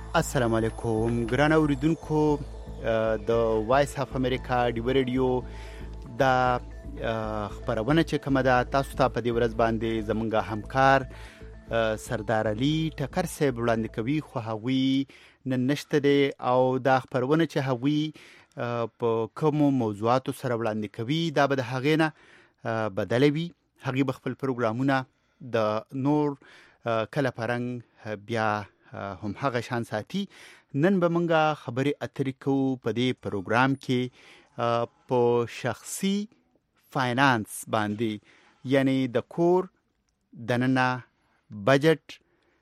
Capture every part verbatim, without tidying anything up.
السلام علیکم ګران اوریدونکو د وایس اف امریکا ډیو ریډیو دا خبرونه چې کومه ده تاسو ته په دې ورځ باندې زمونږ همکار سردار علي ټکر صاحب وړاندې کوي، خو هغوی نن نشته دی او دا خبرونه چې هغوی په کومو موضوعاتو سره وړاندې کوي دا به د هغې نه بدله وي. هغوی به خپل پروګرامونه د نور کله پرنګ بیا هم هغه شان ساتي. نن به مونږه خبرې اترې کوو په دې پروګرام کې په شخصي فاینانس باندې، یعنی د کور دننه بجټ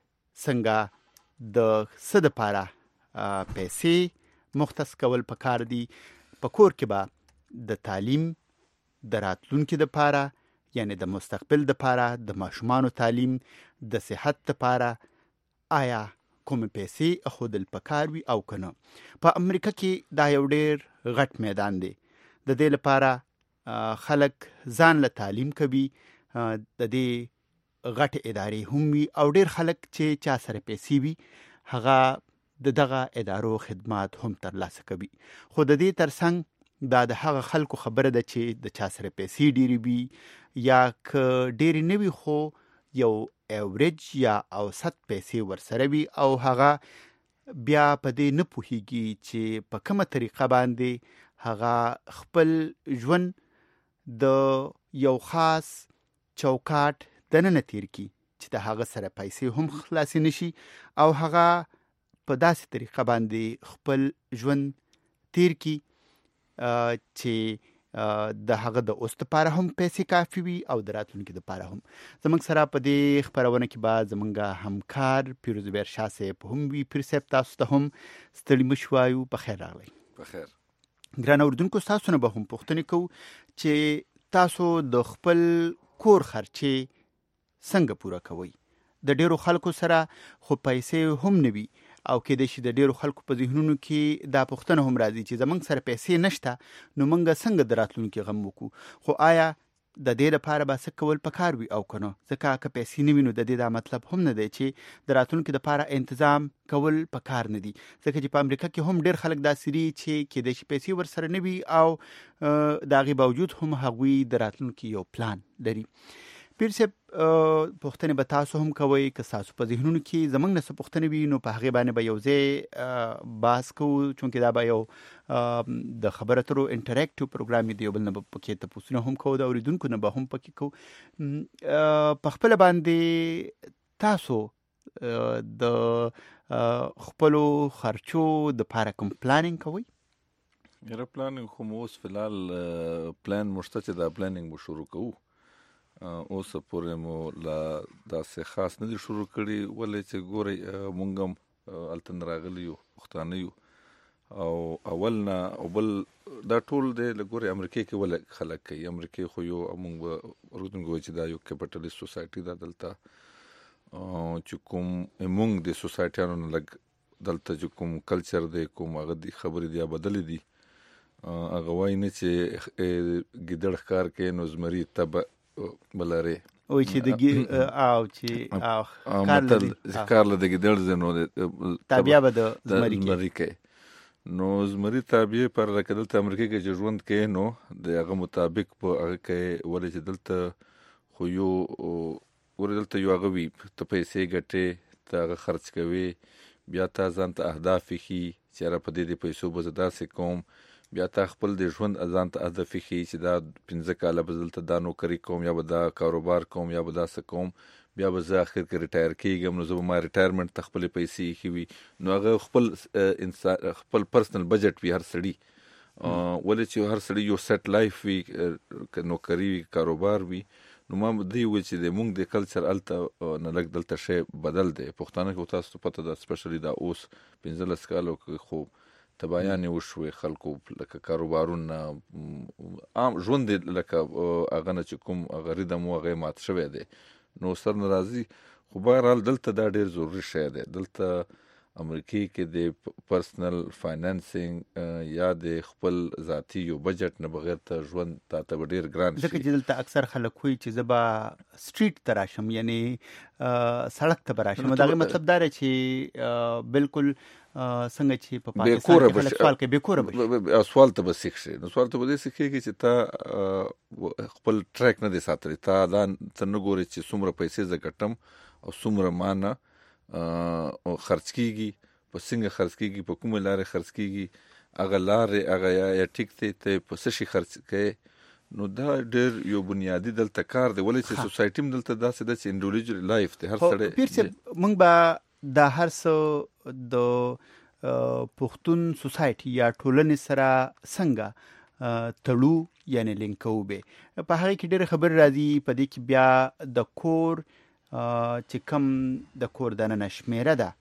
څنګه د څه دپاره پیسې مختص کول پکار دي. په کور کې به د تعلیم د راتلونکي دپاره، یعنی د مستقبل دپاره، د ماشومانو تعلیم، د صحت دپاره آیا کوم پیسې اخودل پکار وي او کنه. په امریکا کې دا یو ډیر غټ میدان دی. د دې لپاره خلک ځان له تعلیم کوي، د دې غټ ادارې هم وي او ډیر خلک چې چا سره پیسې وي هغه د دغه ادارو خدمات هم ترلاسه کوي. خو د دې ترڅنګ دا د هغه خلکو خبره ده چې د چا سره پیسې ډیری وي یا که ډیری نه وي خو یو ایوریج یا اوسط پیسې ورسره وي او هغه بیا په دې نه پوهیږي چې په کومه طریقه باندې هغه خپل ژوند د یو خاص چوکاټ دننه تیر کی چې د هغه سره پیسې هم خلاصې نشي او هغه په داسې طریقه باندې خپل ژوند تیر کی چې د هغه د اوس دپاره هم پیسې کافي وي او د راتلونکي دپاره هم. زموږ سره په دې خپرونه کې به زموږ همکار پیروز بیر شاه صاحب هم وي. پیر صاحب تاسو ته هم ستړي مه وایو، په خیر راغلی. په خیر. ګران اورېدونکو تاسو نه به هم پوښتنې کوو چې تاسو د خپل کور خرچې څنګه پوره کوئ. د ډیرو خلکو سره خو پیسې هم نه وي او کېدای شي د ډیرو خلکو په ذهنونو کې دا پوښتنه هم راځي چې زموږ سره پیسې نشته نو موږ څنګه د راتلونکي غم وکړو. خو آیا د دې لپاره به څه کول پکار وي او که نه؟ ځکه که پیسې نه وي نو د دې دا مطلب هم نه دی چې د راتلونکي دپاره انتظام کول پکار نه دي. ځکه چې په امریکا کې هم ډیر خلک داسې دي چې کېدای شي پیسې ورسره نه وي او د هغې باوجود هم هغوی د راتلونکي یو پلان لري. پیر صاحب پوښتنې به تاسو هم کوئ، که ستاسو په ذهنونو کې زموږ نه څه پوښتنې وي نو په هغې باندې به یو ځای بحث کوو، چونکې دا به یو د خبرو اترو انټراکټیو پروګرام دی، یو بل نه به پکې تپوسونه هم کوو، د اورېدونکو نه به هم پکې کوو. په خپله باندې تاسو د خپلو خرچو دپاره کوم پلانینګ کوئ؟ یاره پلانینګ خو مو اوس فلحال پلان موږ شته چې دا پلانینګ به شروع کوو. اوس پورې مو لا داسې خاص نه دي شروع کړي، ولې چې ګورئ مونږ هم هلته نه راغلي یو، پښتانه یو او اول نه او بل دا ټول دی له ګورئ امریکې کې ولې خلک کوي. امریکې خو یو مونږ به اورېدونکي وایي چې دا یو کیپټلیست سوسایټي ده. دلته چې کوم مونږ د سوسایټیانو نه لږ دلته چې کوم کلچر دی، کوم هغه دي خبرې دي بدلې دي. هغه وایي نه چې ګیدړ ښکار کوي نو زمري تبه بلاره او چې د او چې او متل ښکار له د ګیدړ ځای نو تابعه به د زمري کوي. نو زمري تابعه پر لکه دلته امریکا کې چې ژوند کوي نو د هغه مطابق په هغه کوي. ولې چې دلته خو یو ولې دلته یو هغه وي ته پیسې ګټې ته هغه خرڅ کوي، بیا تا ځان ته اهداف ایښي چې یاره په دې دې پیسو به زه داسې کوم، بیا تا خپل د ژوند ځان ته هدف ایښي چې دا پنځه کاله به دلته دا نوکري کوم یا به دا کاروبار کوم یا به دا څه کوم، بیا به زه اخر کې ریټایر کېږم نو زه به ما ریټایرمنټ ته خپلې پیسې ایښي وي. نو هغه خپل انسان خپل پرسنل بجټ وي هر سړي. ولې چې هر سړي یو سیټ لایف وي، نوکري وي، کاروبار وي. نو ما دی وی چې د مونږ د کلچر هلته نه لږ دلته شی بدل دی. پښتانه کې تاسو ته پته ده سپیشلي دا اوس پنځلس کالو کې خو تبایانې وشوې خلکو لکه کاروبارونه عام ژوند لکه هغه نه چې کوم هغه ریدم و هغه مات شوی دی. نو سر نه راځي خو بهرحال دلته دا ډېر ضروري شی دی. دلته امریکای کې د پرسنل فاینانسینګ یا د خپل ذاتی یو بجټ نه بغیر ته ژوند تا ته ډیر ګران شي. ځکه چې دلته اکثر خلک وایي چې زه به سټریټ ته راشم، یعنی سړک ته به راشم. دا مطلب دا دی چې بالکل څنګه چې په پاکستان کې خلک سوال کوي بېکوره بشي، سوال ته به سیخ شي. نو سوال ته به دې سیخېږي چې تا خپل ټریک نه دی ساتلی، تا دا ته نه ګورې چې څومره پیسې زه ګټم او څومره ما نه خرڅ کېږي، په څنګه خرڅ کېږي، په کومه لارې خرڅ کېږي، هغه لارې هغه یا ټیک دی ته په څه شي خرڅ کوې. نو دا ډېر یو بنیادي دلته کار دی، ولې چې سوسایټي هم دلته داسې ده چې انډیویجوال لایف دی. هر سړی پیر صاحب موږ به دا هر څه د پښتون سوسایټي یا ټولنې سره څنګه تړو یعنی لینک کوو به. په هغې کې ډېرې خبرې راځي، په دې کې بیا د کور چې کم د کور دننه شمېره ده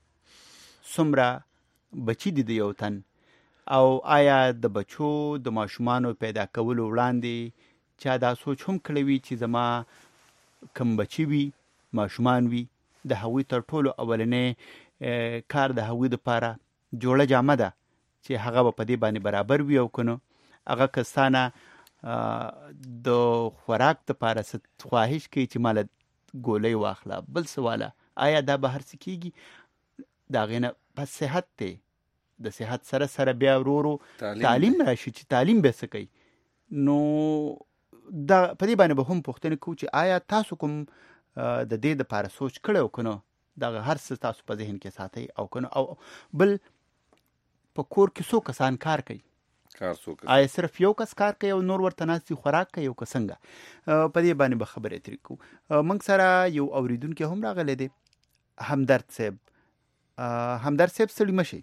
څومره بچي دي د یو تن، او آیا د بچو د ماشومانو پیدا کولو وړاندې چا دا سوچ هم کړی وي چې زما کم بچي وي ماشومان وي، د هغوی تر ټولو اولنی کار د هغوی دپاره جوړه جامه ده چې هغه به په دې باندې برابر وي، او که نه هغه کسانه د خوراک دپاره څه خواهش کوي چې ماله ګولۍ واخله. بل سواله آیا دا به هر څه کېږي؟ د هغې نه پس صحت دی، د صحت سره سره بیا ورو ورو تعلیم راشي چې تعلیم به څه کوي. نو دا په دې باندې به هم پوښتنې کوو چې آیا تاسو کوم د دې دپاره سوچ کړی او که نه، دغه هر څه تاسو په ذهن کې ساتئ او که نه؟ او بل په کور کې څو کسان کار کوي؟ کار څو کسان؟ آیا صرف یو کس کار کوي او نور ورته ناست دي خوراک کوي او که څنګه؟ په دې باندې به خبرې اترې کوو. موږ سره یو اورېدونکی هم راغلی دی، همدرد صاحب. همدرد صاحب ستړي مه شئ.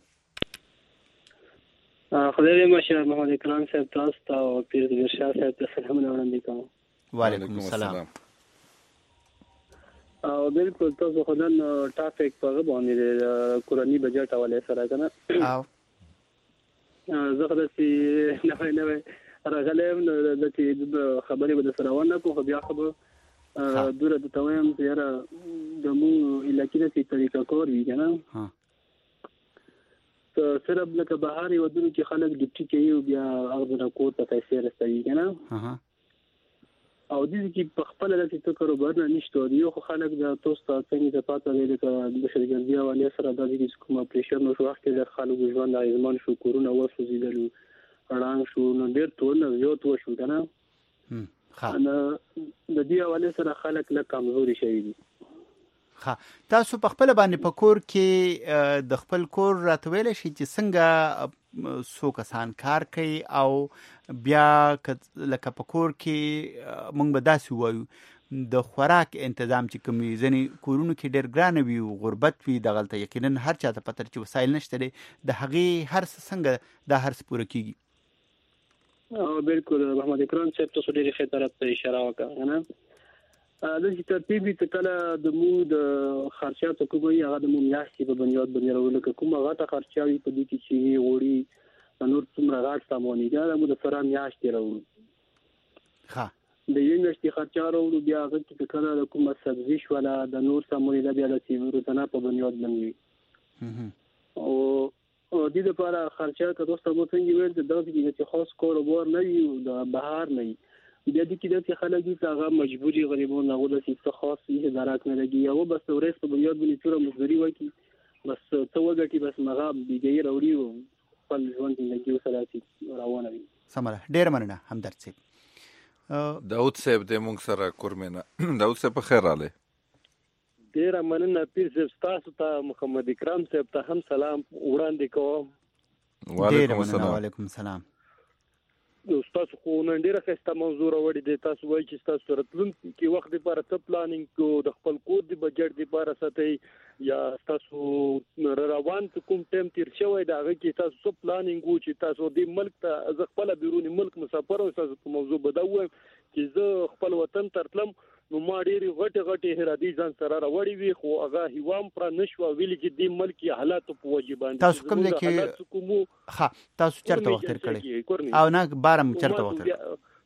خدای دې مشه محمد اکرام صاحب تاسو ته او پیر دیر شاه صاحب ته سلامونه وړاندې کوم. وعلیکم السلام. او بالکل تاسو خو نن ټاپک په هغه باندې د کورني بجټ حواله سره کنه. او زه خو داسې نوی نوی راغلی یم د چې خبرې به درسره ونه کړو، خو بیا خو به دوره درته وایم چې یاره د مونږ علاقې داسې طریقه کار وي که نه، صرف لکه بهر هېوادونو کې خلک ډیوټي کوي او بیا هغه نه کور ته پیسې رسوي که نه، او دې کې په خپله داسې څه کاروبارونه نشته. یو خو خلک د تاسو ته څنګه ته پاته دی لکه د شرګردي حوالې سره دا چې کوم اپریشن وشو وخت کې د خلکو ژوند اغېزمن شو، کورونه وسوځېدلو، ړنګ شو، نو ډېر ټولنه زیات وشو که نه. د دې حوالې سره خلک لږ کمزوري شوي دي. ښه، تاسو په خپله باندې په کور کې د خپل کور راته ویلی شئ چې څنګه څو کسان کار کوي، او بیا لکه په کور کې موږ به داسې ووایو د خوراک انتظام چې کوم وي، ځینې کورونو کې ډېر ګرانه وي او غربت وي، دغلته یقینا هر چا ته پته چې وسایل نشته دی، د هغې هر څه څنګه دا هر څه پوره کېږي؟ بالکل محمد اکرام صاحب تاسو ډېرې ښې طرف ته اشاره وکړه که نه. داسې ترتیب وي چې کله د مو د خرچاتو کوم وي هغه د مو میاشتې په بنیاد باندې راوړو، لکه کومه غټه خرچه وي په دې کې چې غوړي نور څومره غټ سامان وي دا د مو د سره میاشتې راوړو. ښه، د یوې میاشتې خرچه راوړو، بیا هغه کې کله د کومه سبزي شوله د نور سامان دا بیا د روزانه په بنیاد باندې وي. او دې دپاره خرچه که تاسو ته مو څنګه ویل چې داسې چې خاص کاروبار نه وي او د بهر نه وي، بیا دې کې داسې خلک دي چې هغه مجبوري غریبان هغو داسې څه خاص هېڅ درک نه لګي، هغه بس د ورځ په بنیاد باندې څومره مزدوري وکړي، بس څه وګټي، بس هغه بیګۍ راوړي او خپل ژوند زندګي ورسره داسې روانه وي. سمه ده، ډېره مننه همدرد صاحب. داود صاحب دی موږ سره کورمینه. داود صاحب په خیر راغلی. ډېره مننه پیر صاحب، ستاسو ته محمد اکرام صاحب ته هم سلام وړاندې کوم. وعلیکم السلام. وعلیکم السلام. ستاسو خو نن ډېره ښایسته موضوع راوړې دی. تاسو وایئ چې ستاسو راتلونکي وخت دپاره څه پلانینګ کوو، د خپل کور د بجټ دپاره ساتئ، یا ستاسو روان کوم ټایم تیر شوی د هغه کې تاسو څه پلانینګ وو چې تاسو دې ملک ته زه خپله بیروني ملک مسافر وم، ستاسو په موضوع به دا ووایم چې زه خپل وطن ته تلم نو ما ډېرې غټې غټې هرادي ځان سره راوړې وي، خو هغه هیوا هم پوره نه شوه، ویلې چې دې ملکي حالاتو په وجې باندې تاسو کوم ځای کې ښه تاسو چېرته وخت تېر کړی او نه بار هم چېرته وخت تېر؟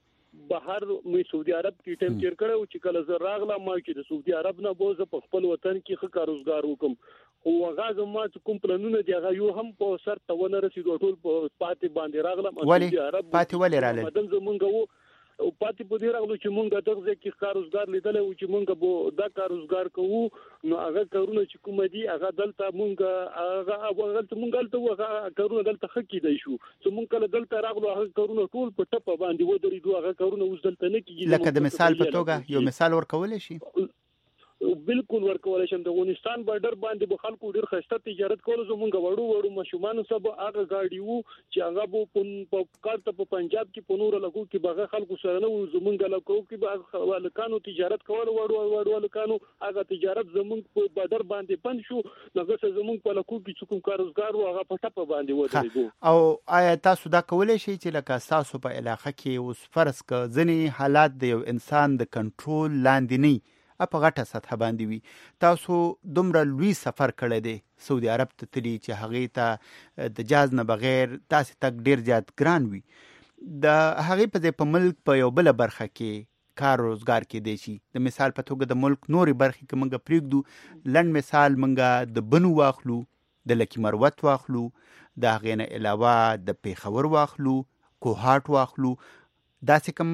بهر مې سعودي عرب کې ټیم تیر کړو چې کله زه راغلم ما چې د سعودي عرب نه بوزه په خپل وطن کې ښه کاروزګار وکم خو هغه زما کوم پلانونه دي هغه یو هم په سر ته ونه رسیدو ټول په پاتې باندې راغلم سعودي عرب پاتې ولې راغلل مدن زمونږ وو او پاتې په دې راغلو چې مونږ دغه کې کاروزګار لیدل او چې مونږ به دا کاروزګار کوو نو هغه کارونه چې کوم دي هغه دلته مونږ هغه هغه مونږ دلته هغه کارونه دلته حق دی شو چې مونږ کله دلته راغلو هغه کارونه ټول په ټپه باندې ودرېدو هغه کارونه اوس دلته نه کیږي لکه د مثال په توګه یو مثال ورکول شي بالکل ورکول شم د افغانستان بارډر باندې به خلکو ډیر خسته تجارت کول زمونږ وړو وړو مشومان سب هغه گاډي وو چې هغه په کارته په پنجاب کې په نور لګو کې به خلکو سره نو زمونږ لکو کې به ولکانو تجارت کول وړو وړو ولکانو هغه تجارت زمونږ په بارډر باندې بند شو نو څه زمونږ په لکو کې کوم کاروزګار وو هغه په ټپه باندې ودرېدو او آیا تاسو دا کولای شئ چې لکه تاسو په علاقه کې اوس فرض ک ځنی حالات د یو انسان د کنټرول لاندې نه په غټه سطح باندې وي تاسو دومره لوی سفر کړی دی سعودي عرب ته تللی چې هغې ته د جاز نه بغیر تاسې تک ډیر زیات ګران وي د هغې په ځای په ملک په یو بله برخه کې کار روزګار کېدی شي د مثال په توګه د ملک نورې برخې کې موږ پرېږدو لنډ مثال موږ د بنو واخلو د لکي مروت واخلو د هغې نه علاوه د پیښور واخلو کوهاټ واخلو داسې کم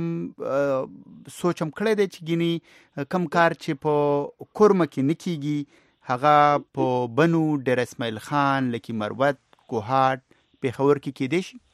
سوچم کړی دی چې ګینی کم کار چې په کورمه کې نه کیږي هغه په بنو ډیر اسماعیل خان لکي مروت کوهاټ پیښور کې کېدی شي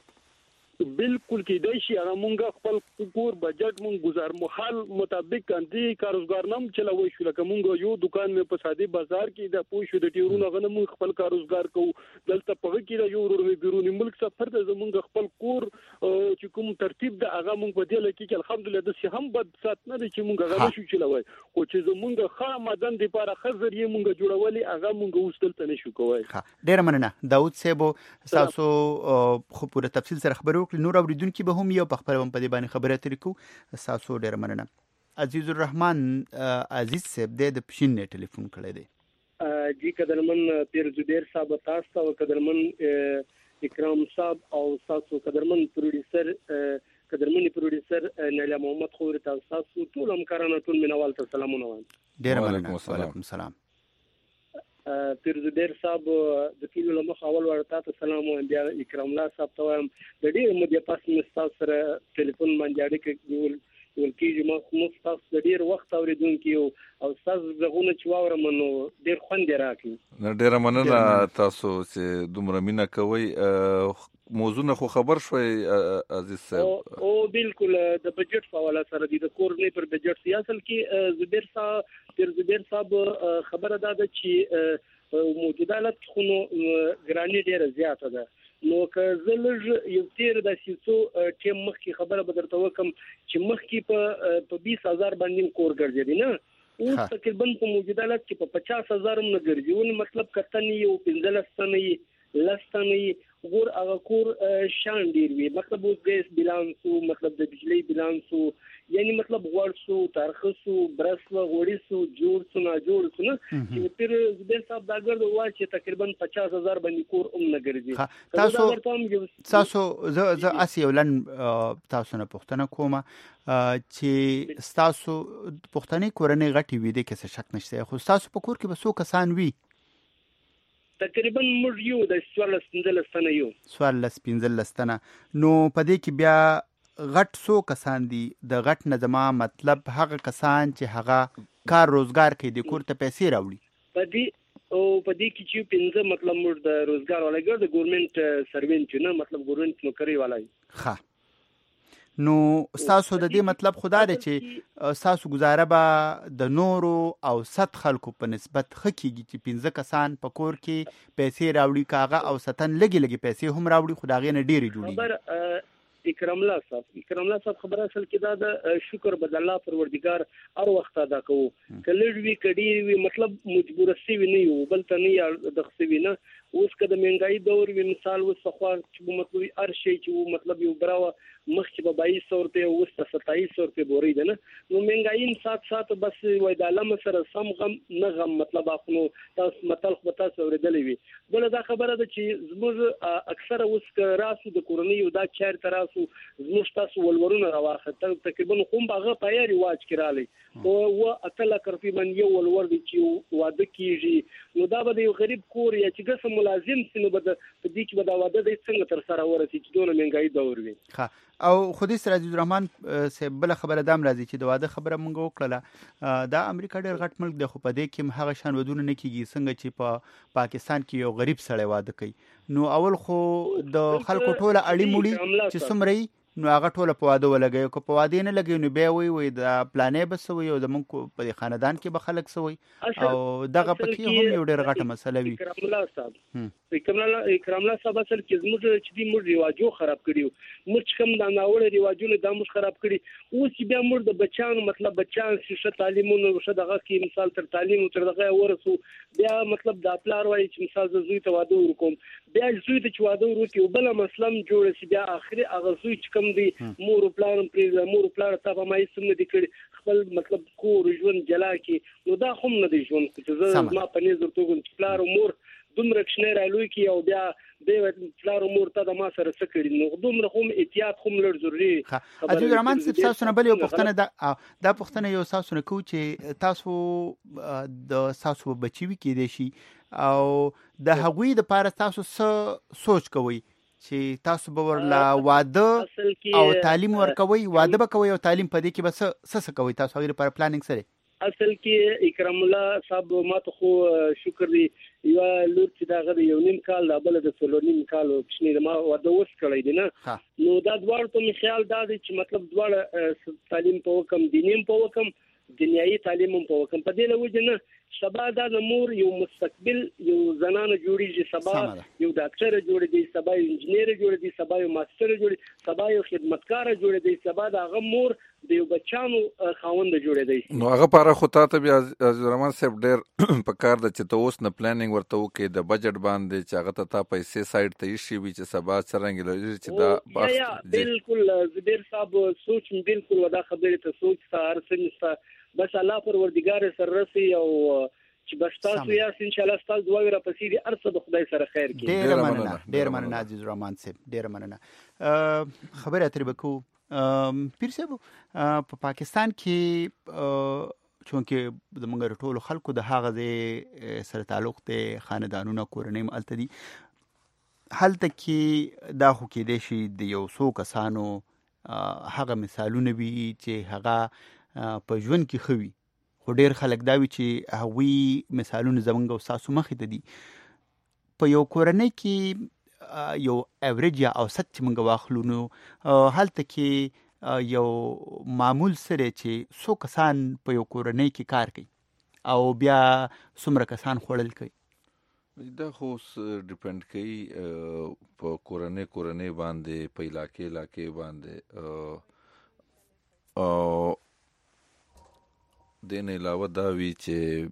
بالکل کېدای شي هغه مونږ خپل کور بجټ مونږ گزار محل مطابق اندي کاروزګار نام چلوي شو لکه مونږ یو دکان مې په سادي بازار کې د پوښو د ټیرونو غنه مونږ خپل کاروزګار کوو دلته په کې د یو ورو بیرونی ملک سفر د زمونږ خپل کور چې کوم ترتیب د هغه مونږ په دې لکه کې الحمدلله د سي هم بد سات نه دي چې مونږ هغه شو چلوي او چې زمونږ خا مدن د لپاره خزر یې مونږ جوړولي هغه مونږ وستل نه شو کوی ډیر مننه داوود صاحب تاسو خو په تفصیل سره خبرو نور اوریدونکو به هم یو په خبره په دې باندې خبره ترې کو تاسو ډیر مننه عزیز الرحمن عزیز صاحب د پښین نه ټلیفون کړی دی جی قدرمن پیر زبیر صاحب تاسو او قدرمن اکرام صاحب او تاسو قدرمن پروډوسر قدرمن پروډوسر نیلا محمد خور تاسو ټول همکارانو ټول منوال ته سلامونه وایم ډیر مننه وعلیکم السلام پیر زبیر صاحب د کلیو له مخ اول ورته ته سلام وایم بیا اکرام الله صاحب ته وایم د ډیر مودې پس مستاس سره ټلیفون باندې اړیکه نیول ول کېږي ما مستاس د ډیر وخت اوریدونکو او تاسو زغونه چې واورم نو ډیر خوند راکړي نه ډیر مننه تاسو چې دومره مینا کوي موضوع خو خبر شوي عزیز صاحب او بالکل د بجټ په حواله سره د کورنۍ پر بجټ سیاست کې زبیر صاحب تر زبیر صاحب خبره ده چې موجوده حالت خو ګرانی ډیره زیاته ده نو که زلج یو تیر د سیسو ټیم مخکې خبره بدرته وکم چې مخکې په په بیس هزار باندې کور ګرځي نه او تقریبا په موجوده حالت کې په پچاس هزار هم نه ګرځي مطلب کتنې یو پنځلس سنې لستنې ګور هغه کور شان ډیر وي مطلب اوس ګیس بیلانسو مطلب د بجلی بیلانسو یعنی مطلب غوړسو ترخصو برسو غوړیسو جوړ سو نه جوړ سو نه چې تر زبیر صاحب دا ګرځي وا چې تقریبا پچاس هزار باندې کور هم نه ګرځي تاسو تاسو زه زه اسی ولن تاسو نه پوښتنه کوم چې تاسو پوښتنه کورنۍ غټي وي د کیسه شک نشته خو تاسو په کور کې به څو کسان وي تقریبا موږ یو د سوالس پنځلس تنه یو سوالس پنځلس تنه نو په دې کې بیا غټ څو کسان دي د غټ نه زما مطلب هغه کسان چې هغه کار روزګار کوي د کور ته پیسې راوړي په دې او په دې کې چې پنځه مطلب موږ د روزګار ولګر د ګورنمنت سروینټ نه مطلب ګورنمنت نوکری ولای ښه نو تاسو د دې مطلب خدا دی چې تاسو گزاره به د نورو او ست خلکو په نسبت خکېږي چې پنځه کسان په کور کې پیسې راوړي کاغه او ستن لګي لګي پیسې هم راوړي خدای نه ډېری جوړي خبر اکرام الله صاحب اکرام الله صاحب خبره اصل کې دا د شکر بد الله پروردگار هر وخت ادا کوو کله وی کډی وی مطلب مجبور سی وی نه یو بل ته نه د خسوی نه اوس کده مهنګای دور وی مثال وسخوا چې مطلب هر شي چې مطلب یو براوه مخکې به باییس سو روپۍ اوس په ستاییس سو روپۍ بورۍ ده نه نو مهنګایي سات سات بس وای د علامه سره سم غم نه غم مطلب اخنو تاسو متل خو تاسو اورېدلې وي بل دا خبره ده چې زموږ اکثره اوس راسو د کورنۍ دا چیر تراسو زموږ تاسو ولورونه راواخه تقریبا کوم باغه پای رواج کړالي او و اتل تقریبا یو ولور دي چې واده کیږي نو دا به یو غریب کور یا چې ګس ملازم سينو بده په دې کې به دا واده د څنګه تر سره ورسي چې دونه مهنګایي دور وي ها او خودي سر عزیز الرحمن صاحب بل خبره دام راځي چې د واده خبره مونږ وکړه دا امریکا ډېر غټ ملک دی خو په دې کې هغه شان ودونه نه کیږي څنګه چې په پا پاکستان کې یو غریب سړی واده کوي نو اول خو د خلکو ټوله اړی مړي چې څومره نو هغه ټوله په واده ولګي کو په واده نه لګي نو بیا وی وي د پلانې بسوي او د مونږ په خاندان کې به خلک سوي او دغه پکې هم یو ډېر غټه مسله وي اکرام الله صاحب اکرام الله اکرام الله صاحب اصل کې زموږ چې دې موږ رواجو خراب کړیو موږ کوم دا ناوړه رواجونه دا موږ خراب کړی اوس بیا موږ د بچانو مطلب بچان چې تعلیمونه وشه دغه کې مثال تر تعلیم تر دغه ورسو بیا مطلب د خپل وایي چې مثال د زوی ته واده وکوم بیا زوی ته چې واده وکړي بل مسلم جوړ شي بیا اخري هغه زوی چې کوم دی مور پلان پرې مور پلان ته به مې سم دي کړي خپل مطلب کور ژوند جلا کې نو دا هم نه دی ژوند چې زه ما په نظر توګم چې پلار مور دومره کښنه رالوي کې او بیا د پلار مور ته د ما سره څه کړي نو دومره هم احتیاط هم لږ ضروري عزیز الرحمن صاحب تاسو نه بل یو پښتنه دا دا پښتنه یو تاسو نه کو چې تاسو د تاسو بچی وی کې دي شي او د هغوی د پاره تاسو څه سوچ کوئ چې تاسو به ورلا واده او تعلیم ورکوي واده به کوي او تعلیم په دې کې به څه څه کوي تاسو غیر پر پلانینګ سره اصل کې اکرام الله صاحب ماته خو شکر دی یو لور چې دا غوډه یو نیم کال دا بل د څلور نیم کال پښنی ما واده وس کړی دی نه نو دا دوړ ته می خیال دا دی چې مطلب دوړ تعلیم په وکم دینیم په وکم دنیایي تعلیم په وکم په دې لوجه نه سبا دا د مور یو مستقبل یو زنانه جوړیږي سبا یو ډاکټر جوړیږي سبا یو انجنیر جوړیږي سبا یو ماستر جوړیږي سبا یو خدمتکار جوړیږي سبا دا غ مور د یو بچانو خاوند جوړیږي نو هغه پاره خو ته بیا عزیز الرحمن صاحب ډېر په کار د چې ته اوس نه پلانینګ ورته وکې د بجټ باندې چې هغه ته پیسې سایډ ته شي وي چې سبا څنګه لږ چې دا یا بالکل زبیر صاحب سوچ بالکل ودا خبره ته سوچ سار سنستا بس الله پروردگار سره رسي او چې بس تاسو یا ان شاء الله تاسو دوه را پسې دي ارڅ د خدای سره خیر کې ډېر مننه ډېر مننه عزیز الرحمن صاحب ډېر مننه خبره ترې بکو پیر صاحب په پاکستان کې چونکه د منګر ټولو خلکو د هغه د سره تعلق ته خاندانونو کورنۍ مالته دي هلته کې دا خو کې د شي د یو څو کسانو هغه مثالونه وي چې هغه په ژوند کې خوي خو ډېر خلک دا وی چې هغوی مثالونه زمونږ او تاسو مخې ته دي په یو کورنۍ کې یو اوریج یا اوسط چې موږ واخلو نو هلته کې یو معمول سره چې څو کسان په یو کورنۍ کې کار کوي او بیا څومره کسان خوړل کوي دا خو ډیپند کوي په کورنۍ کورنۍ باندې په علاقې علاقې باندې او دین علاوه دا وی چې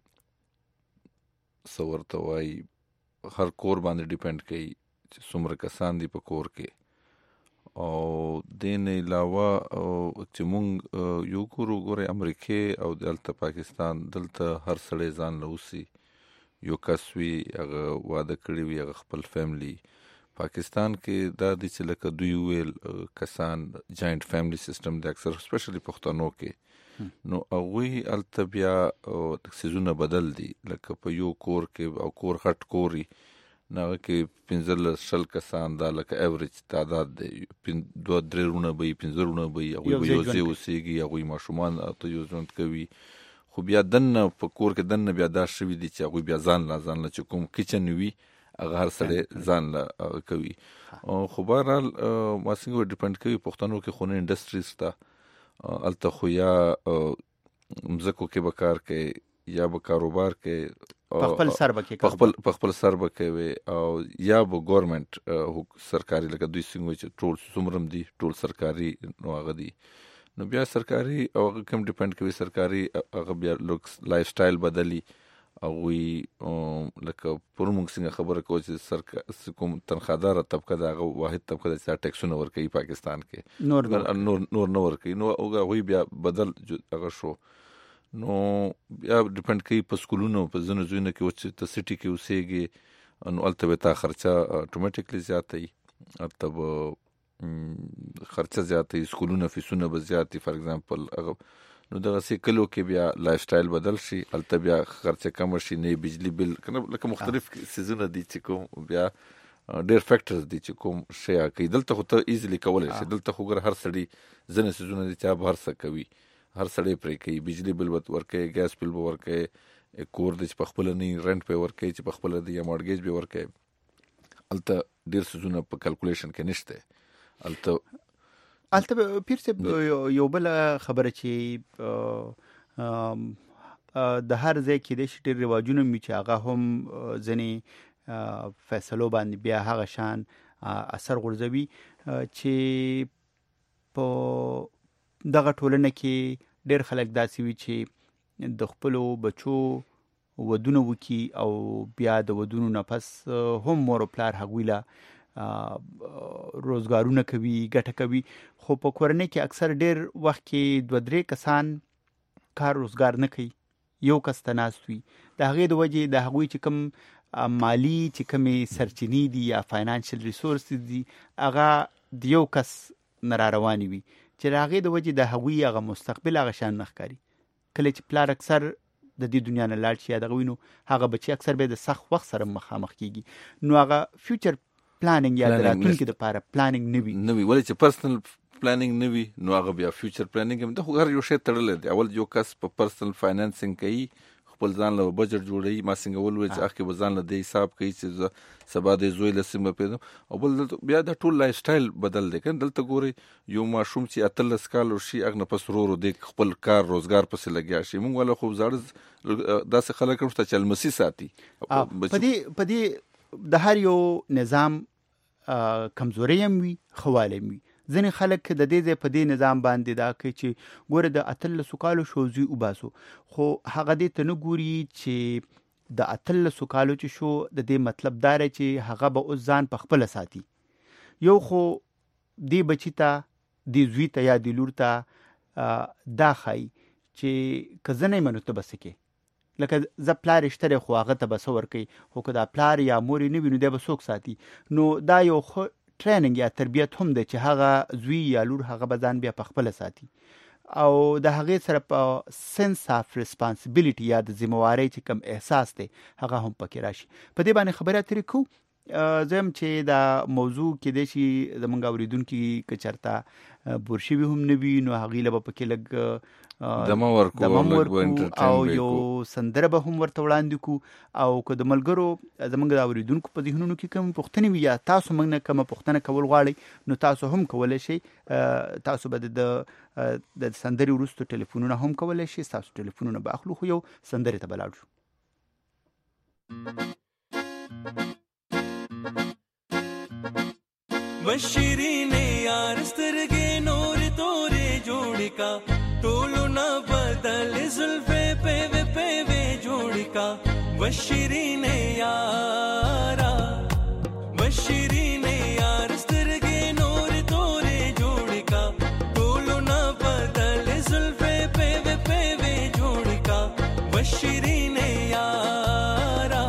څورته وای هر کور باندې ډیپند کوي چې څومره کسان دي په کور کې او دین علاوه چې مونږ یو کورو ګوره امریکې او دلته پاکستان دلته هر سړی ځان لوسی یو کس وی هغه واده کړی وي هغه خپل فیملی پاکستان کې دا د چې لکه دوی ویل کسان جاینټ فیملی سیستم د اکثر سپیشلی پښتنو کې نو هغوی هلته بیا سیزونه بدل دي لکه په یو کور کې او کور غټ کوري نو هغه کې پنځلس شل کسان دا لکه ایوریج تعداد دی دوه درې رونه به وي پنځه رونه به وي هغوی به یو ځای اوسېږي هغوی ماشومان ته یو ژوند کوي خو بیا دننه په کور کې دننه بیا دا شوي دي چې هغوی بیا ځان لا ځان لا چې کوم کچن وي هغه هر سړی ځان لا کوي خو بهرحال ما څنګه ډیپند کوي پښتنو کې خو نه انډسټریز شته الته خو یا مزکو کې به کار کوي یا به کاروبار کوي په خپل سر به کې خپل په خپل سر به کوي او یا به ګورنمنت سرکاري لکه دوی څنګه چې ټول څومره دي ټول سرکاري نو هغه دي نو بیا سرکاري او هغه کوم ډیپند کوي سرکاري هغه بیا لوکس لایف سټایل بدلی هغوی لکه پر موږ څنګه خبره کوو چې سر کوم تنخواداره طبقه د هغه واحد طبقه د چې ټیکسونه ورکوي پاکستان کې نور نور نور نه ورکوي، نو هغوی بیا بدل هغه شو. نو بیا ډیپند کوي په سکولونو په ځینو ځایونو کې چې ته سټي کې اوسېږي نو هلته به تا خرچه اتوماتیکلی زیاته وي، هلته به خرچه زیاته وي، سکولونه فیسونه به زیات وي فار ایگزامپل. هغه نو دغسې کلو کې بیا لایف سټایل بدل شي، هلته بیا خرچه کمه شي، نه بجلی بل کنه لکه مختلف سیزونه دي چې کوم بیا ډېر فیکټرز دي چې کوم شی کوي. دلته خو ته ایزلی کولی شي، دلته خو ګوره هر سړي ځینې سیزونه دي چې هغه هر څه کوي، هر سړی پرې کوي، بجلی بل به ورکوي، ګیس بل به ورکوي، کور دی چې په خپله نه رنټ پې ورکوي چې په خپله دی یا مارګیج به ورکوي. هلته ډېر سیزونه په کلکولیشن کې نشته. هلته البته پیر صاحب یو بل خبره چې د هر ځای کې د شټیر رواجونه می چې هغه هم ځنې فیصلو باندې بیا هغه شان اثر غورځوي چې په دغه ټولنه کې ډېر خلک داسې وي چې د خپلو بچو ودونه وکي او بیا د ودونو نه پس هم مور او پلار هغوی له روزګارونه کوي، ګټه کوي، خو په کورنۍ کې اکثر ډېر وخت کې دوه درې کسان کار روزګار نه کوي، یو کس ته ناست وي. د هغې د وجې د هغوی چې کوم مالی چې کومې سرچینې دي یا فاینانشل ریسورسز دي هغه د یو کس نه را روانې وي چې د هغې د وجې د هغوی هغه مستقبل هغه شان نه ښکاري. کله چې پلار اکثر د دې دنیا نه لاړ شي یا دغه وي نو هغه بچي اکثر به د سخت وخت سره مخامخ کېږي، نو هغه فیوچر پلانینګ یا د راتلونکي دپاره پلانینګ نه وي نه وي ولې چې پرسنل پلانینګ نه وي نو هغه بیا فیوچر پلانینګ هم د خو هر یو شی تړلی دی. اول یو کس په پرسنل فاینانسینګ کوي، خپل ځان له بجټ جوړوي، ما څنګه ولوي چې اخکې به ځان له دې حساب کوي چې سبا د زوی له سیمه پیدا، او بل بیا د ټول لایف سټایل بدل دی. کنه دلته ګوري یو ماشوم چې اتلس کالو شي هغه نه پس ورو ورو دی خپل کار روزګار پسې لګیا شي. موږ والا خو زاړه داسې خلک هم شته چې المسي ساتي. په دې په دې د هر یو نظام کمزوري هم وي، خواله وي. ځینې خلک د دې ځای په دې نظام باندې دا کوي چې ګوره د اتلسو کالو شوزي وباسو، خو هغه دې ته نه ګوري چې د اتلسو کالو چې شو د دې مطلب دا دی چې هغه به اوس ځان په خپله ساتي. یو خو دې بچي ته دې زوی ته یا دې لور ته دا ښایي چې که زه نه یم نو ته به څه کوې، لکه زه پلار اشتری خو هغه ته به څه ورکوي، خو که دا پلار یا مور یې نه وي نو دی به څوک ساتي. نو دا یو ښه ټریننګ یا تربیت هم دی چې هغه زوی یا لور هغه به ځان بیا په خپله ساتي او د هغې سره په سنس آف ریسپانسبیلیټي یا د ذمهوارۍ چې کوم احساس دی هغه هم پکې راشي. په دې باندې خبرې اترې کوو. زه یم چې دا موضوع کېدای شي زموږ اورېدونکي که چېرته بور شوي هم نه وي نو هغوی له به پکې لږ دمه ورکو او یو سندره به هم ورته وړاندې کړو، او که د ملګرو زموږ د اورېدونکو په ذهنونو کې کوم پوښتنې وي یا تاسو موږ نه کومه پوښتنه کول غواړئ نو تاسو هم کولی شئ. تاسو به د د سندرې وروستو ټلیفونونه هم کولی شئ، ستاسو ټلیفونونه به اخلو، خو یو سندرې ته به لاړ شو. बशीरीने यार स्तरगे नूर तोरे जोड़ का टोलो ना बदल जुल्फे पेवे पेवे जोड़ का बशीरीने यारा बशीरीने यार स्तरगे नूर तोरे जोड़ का टोलो ना बदल जुल्फे पेवे पेवे जोड़ का बशीरीने यारा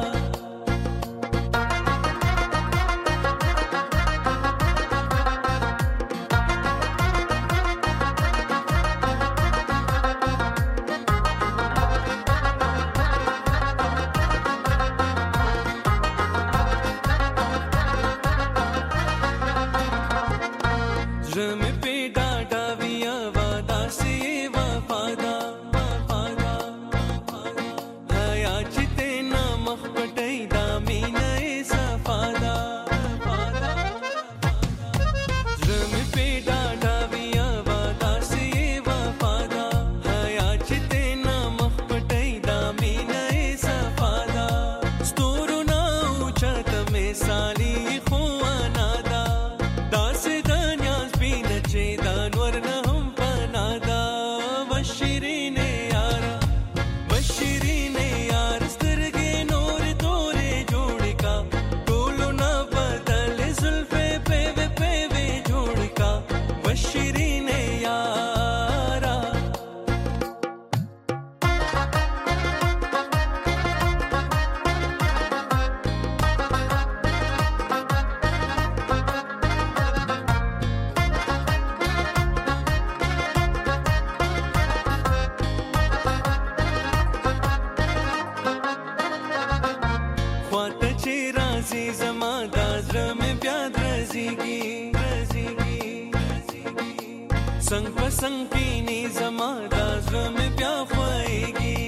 پسنګ کینی زما دا زړه مې بیا خوایږي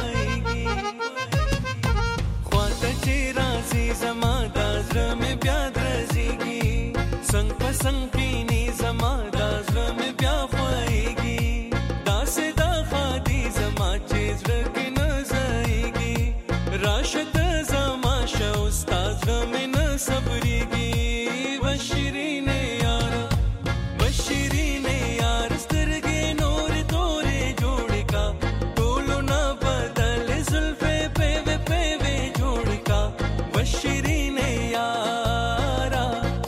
خواته چې راځي زما دا زړه مې بیا درځيږي څنګ پسنګ کینی زما دا زړه مې بیا خوایږي داسې دا خادي زما چې زړه کې نه ځایږي راشد زما شو استاد زړه مې نه صبرېږي بشیرین یار بشیرین یار سترګې نور تورې جوړ کا ټولو نه بدل زلفې پیوې پیوې جوړ کا بشیرین یارا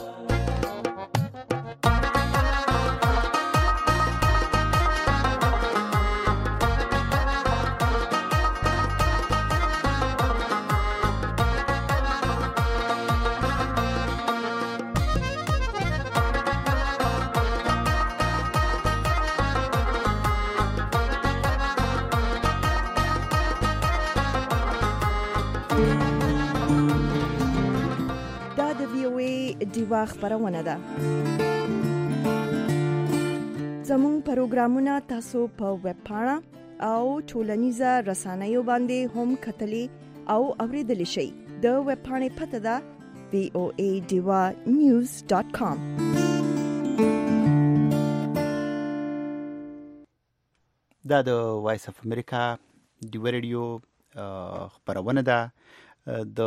دا د وی او ای دیوا خبرونه ده. زموږ پروګرامونه تاسو په ویب پاڼه او ټولنیزه رسنیو باندې هم کتلی او اوریدلی شئ. د ویب پاڼې پته ده وی او ای دیوا نیوز ډاټ کام. دا د وایس اف امریکا دیوا ریډیو خبرونه ده. د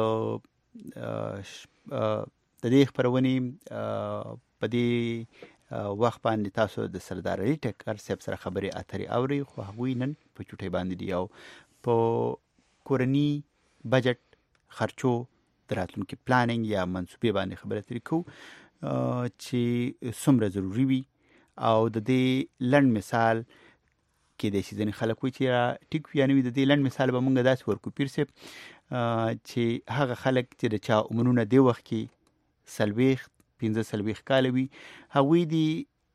د دې خبرونې په دې وخت باندې تاسو د سردار علي ټکر صاحب سره خبرې اترې اوري، خو هغوی نن په چوټۍ باندې دي او په کورني بجټ خرچو د راتلونکي پلانینګ یا منصوبې باندې خبرې اترې کوو چې څومره ضروري وي او د دې لنډ مثال کې د شي ځینې خلک وایي چې ټیک وي، یعنې د دې لنډ مثال به موږ داسې ورکو پیر صاحب چې هغه خلک چې د چا عمرونه دې وخت کې څلوېښت پنځه څلوېښت کاله وي، هغوی دې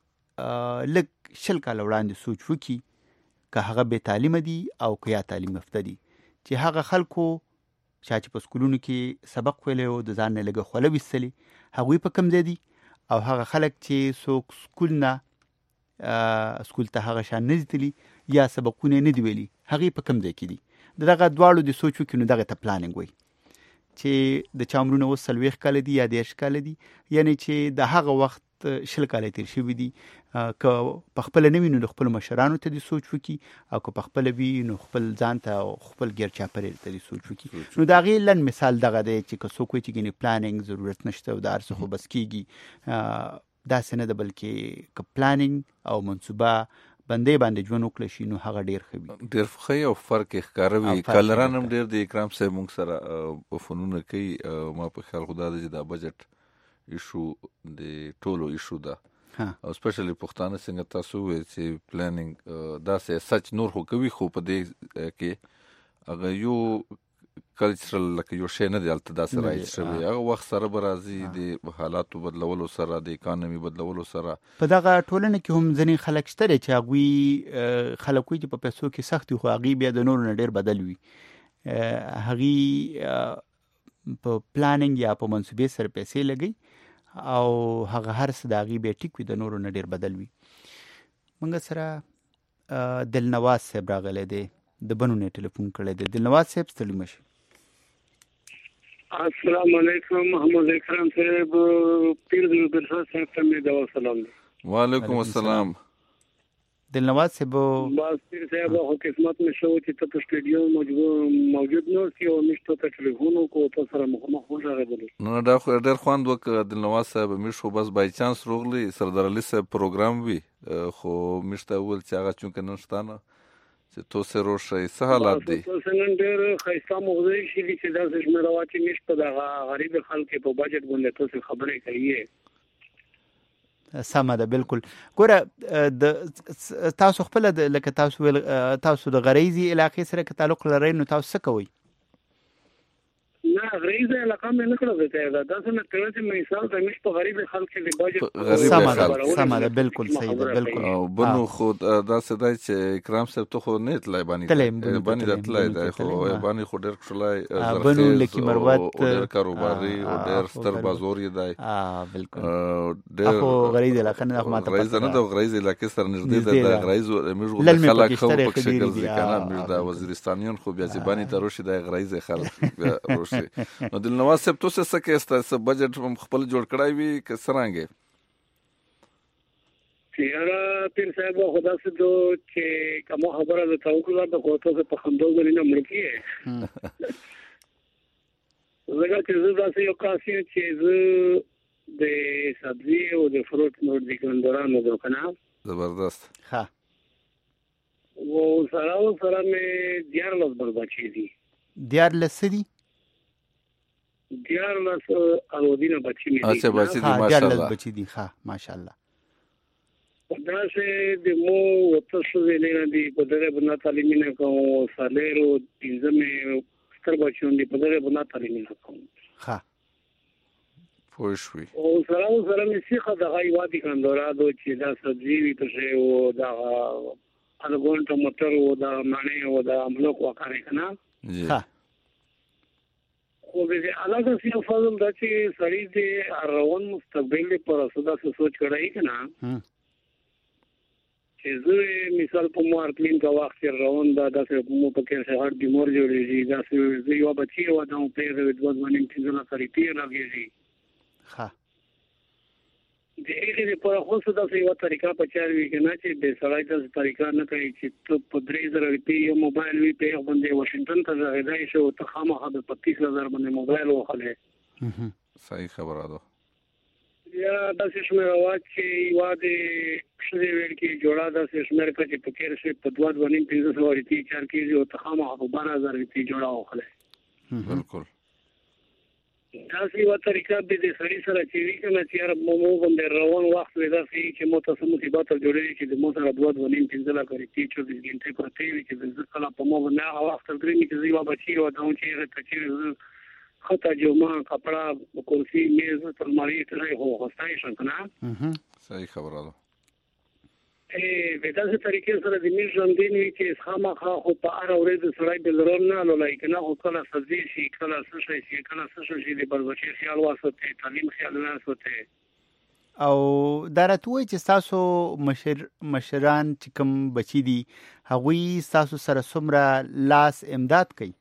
لږ شل کاله وړاندې سوچ وکړي که هغه بې تعلیمه دي او که یا تعلیم یافته دي، چې هغه خلکو چا چې په سکولونو کې سبق ویلی او د ځان نه لږه خوله ویستلې هغوی په کوم ځای دي، او هغه خلک چې څوک سکول نه سکول ته هغه شان نه دي تللي یا سبقونه نه دي ویلي هغې په کوم ځای کې دي. د دغه دواړو د سوچ وکړي نو دغه ته پلانینګ وایي چې د چا عمرونه اوس څلوېښت کاله دي یا دېرش کاله دي، یعنې چې د هغه وخت شل کاله تېر شوي دي، که په خپله نه وي نو د خپلو مشرانو ته دې سوچ وکړي او که په خپله وي نو خپل ځان ته او خپل ګیر چاپېریال ته دې سوچ وکړي. نو د هغې لنډ مثال دغه دی چې که څوک وایي چې ګینې پلانینګ ضرورت نشته او د هر څه خو بس کېږي، داسې نه ده، بلکې که پلانینګ او منصوبه بندې باندې ژوند وکړی شي نو هغه ډېر ښه وي، ډېر ښه او فرق یې ښکاره وي. کالران هم ډېر د اکرام صاحب موږ سره فونونه کوي. ما په خیال خو دا ده چې دا بجټ ایشو د ټولو ایشو ده او سپیشلی پښتانه څنګه تاسو وویل چې پلانینګ داسې سچ نور خو کوي، خو په دې کې هغه یو کلچرل لکه یو شی نه دی هلته داسې رایج شوی، هغه وخت سره به راځي د حالاتو بدلولو سره د اکانومي بدلولو سره. په دغه ټولنه کې هم ځینې خلک شته دی چې هغوی خلک وایي چې په پیسو کې سخت وي، خو هغوی بیا د نورو نه ډېر بدل وي، هغوی په پلانینګ یا په منصوبې سره پیسې لګوي او هغه هر څه د هغوی بیا ټیک وي، د نورو نه ډېر بدل وي. موږ سره دلنواز صاحب راغلی دی، د بنو نه ټلیفون کړی دی. دلنواز صاحب ستړي مه شئ. السلام علیکم محمد اکرم صاحب، پیر دلنواز صاحب ته مې دوا سلام دی. وعلیکم السلام. دلنواز صاحب بس پیر صاحب خو قسمت مې شو چې ته په سټډیو موجود نه اوسې او موږ ته ټلیفون وکړو، تا سره مخامخ وغږېدلو. نو دا خو ډېر خوند وکړه دلنواز صاحب، موږ خو بس بای چانس روغلی سردار علي صاحب پروګرام وي، خو موږ ته وویل چې هغه چونکه نن شته نه چې توسې روشئ، څه حالات دي؟ توسې نن ډېر ښایسته موضوع شي چې داسې شمېره واچي موږ په دغه غریب خلک په بجټ باندې توسې خبرې کوي. سمه ده، بالکل. ګوره د تاسو خپله لکه تاسو ویل تاسو د غریزي علاقې سره که تعلق لرئ نو تاسو څه کوئ؟ نه غریزه علاقه مې نه کړو ته دا داسې نه کړو چې مثال د مش په غریب خلک کې باجت سمه سمه بالکل صحیح ده بالکل او بنو خود دا سدای چې اکرام صاحب ته خو نه اطلاع باندې باندې اطلاع ده خو باندې خو ډېر خلای بنو لکی مروت ډېر کاروباري او ډېر ستر بازار یې دی اه بالکل ډېر خو غریزه علاقه نه ما ته غریزه نه د غریزه علاقه سره نږدې ده د غریزه موږ د خلک خو په شکل ځکه موږ د وزیرستانیان خو بیا ځبانی ته روشي د غریزه خلک روشي نو د نواز صاحب تاسو څه کې ست بجټ خپل جوړ کړای وي که څنګه یاره پیر صاحب خدا سے دو چې کوم خبره ده توکل د کوته په خندو غلی نه مړکی زګا چې زه داسې یو کاسي چې زه د سبزی او د فروټ نور د ګندورانو دوکانه زبردست ها و سره و سره مې دیار لس بل بچی دي دیار لس دي دیار لس اودینه بچی مې دي اچھا بچی دي دیار لس ماشاءالله بچی دي ها ماشاءالله دا چې د مو وتاسو ویلې دي په دغه بنا تعلیم نه کوم ساليرو پنځمه ستر بچون دي په دغه بنا تعلیم نه کوم ها پوښوي او سره سره مې سیخه د غي وادي کندورادو چې دا سبزی وي ته او دا الګون ټماټر او دا معنی او دا املوک وکړي کنه جی ها خو به علاوه سي فضل د چې سړی دې روان مستقبل پر اساس سوچ کړای کنه چې زه مثال په مارکلین کا وخت روان دا داسې مو په کې هر بیمار جوړیږي دا چې یو بچي و دا په دې د دوه باندې چې نه سړی تیر راګي ها د هغې لپاره خو څه داسې یوه طریقه په چار وي که نه چې د سړی داسې طریقه نه کوي چې ته په درې زره روپۍ یو موبایل وي په هغه باندې واشنګټن ته غږېدای شي او ته خامخا د پچیس هزار باندې موبایل وخلی صحیح خبره ده یا داسې شمېره وه چې یوه د ښځې ویل کې جوړه داسې شمېر کړه چې په کې رسي په دوه دوه نیم پنځه سوه روپۍ چار کېږي او ته خامخا په باره هزار روپۍ جوړه وخلی بالکل داسې یوه طریقه به د سړي سره چې وي که نه چې یاره مو باندې روان وخت وي داسې وي چې مو ته څه مصیبت جوړوي چې د مو سره دوه دوه نیم پنځه لکه روپۍ چوبیس ګنټې پرتې وي چې زه کله په مو باندې هغه وخت درېږي چې زه یوه بچي وه چې هغې ته چېرې زه ښه ترجمه کپړه کرسي میز الماري ته خو اخیستی شم که نه صحیح خبره ده په داسې طریقې سره د میر ژوندین وي چې خامخا خو په هره ورځ سړی به ضرور نه لولای که نه خو کله سبزي شي کله څه شی شي کله څه شي د بلبچي خیال وساتي تعلیم خیال وساتي او دا راته وایي چې ستاسو مشر مشران چې کوم بچي دي هغوی ستاسو سره څومره لاس امداد کوي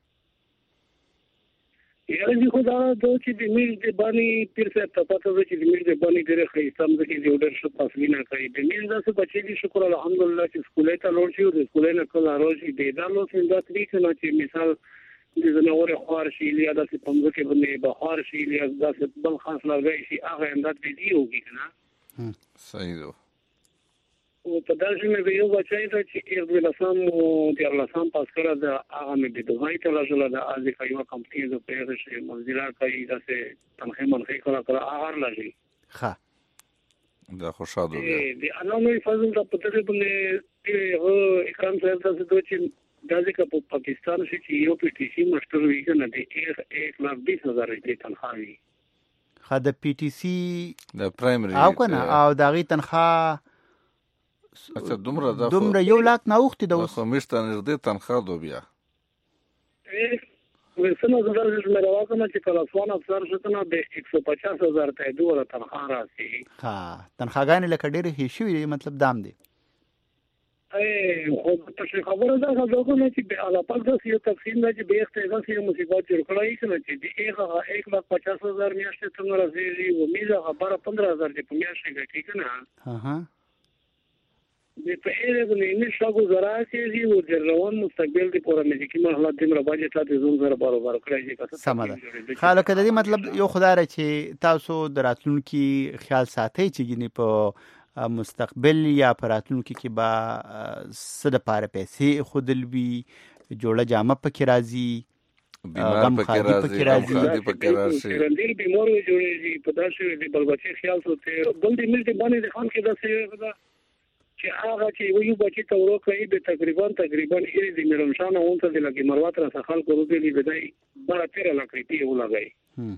یاره جی خو دا دا چې د میر د باندې پیر صاحب ته پته ده چې د میر د باندې ډېرې ښایسته مځکې دي او ډېر ښه فصلونه کوي د میر داسې بچي دي شکر الحمدلله چې سکولۍ ته لاړ شي او د سکولۍ نه کله راشي د دا لوس امداد کوي که نه چې مثال د ځناورې خوار شي یا داسې په مځکې باندې بخار شي یا داسې بل خاص لرګی شي هغه امداد به دي وکړي که نه صحیح ده او په داسې مې به یو بچی ته چې ایک دوولسم او دیارلسم پاس کړه د هغه مې د دبۍ ته لږله د ازیکا یوه کمپنۍ زه په هغې شي منظره کوي داسې تنخې منخې کله کله هغه لږي ښه دا خوشاله ده د علامه فضل د په دغه باندې هغه اکرام صاحب داسې دوه چې داسې په پاکستان شي چې یو پی ټي سي مشتر وي که نه د ایک لاک بیس هزار روپۍ تنخواه وي ښه د پی ټي سي د پرایمري او که نه او د هغې تنخواه اچھا دومره ده دومره یو لاک نه اوښتې ده اوس خو میشته نږدې تنخواه ده بیا ویسنه زه داسې شمېره واکړم چې کله سوان افسر شو که نه د ایک سو پچاس هزار ته یې دومره تنخواه راسي ها تنخواهګانې لکه ډېرې هېښ شوي دي مطلب دام دی خو ته خبره ده خبره نه چې الله پاک داسې یو تقسیم ده چې بېخته یې داسې یو مصیبت جوړ کړی که نه چې د هغه ایک لاک پچاس هزار میاشتې څنګه رسېږي و میز هغه باره پندره هزار چې په میاشت کې ګټي که نه د په هغې باندې نه شته ګزاره کېږي او د روان مستقبل د پوره میزیکي مرحله دومره باجټ لا د زون سره برابر کړی شي سمه ده ښه لکه د دې مطلب یو خو دا ده چې تاسو د راتلونکي خیال ساتئ چې ګینې په مستقبل یا په راتلونکي کې به څه دپاره پیسې ایښودل وي جوړه جامه پکې راځي بیمار پکې راځي غم پکې راشي ډېر بیمار جوړېږي په داسې د بل بچي خیال ساتي بل د ملک باندې د خان کې داسې ده چې هغه چې یو بچی ته ورکړي به تقریبا تقریبا هي د میرمشان اونته د لګي مروات را څخه خلکو روپې دی بدای بار تیر لکړي تی ولګي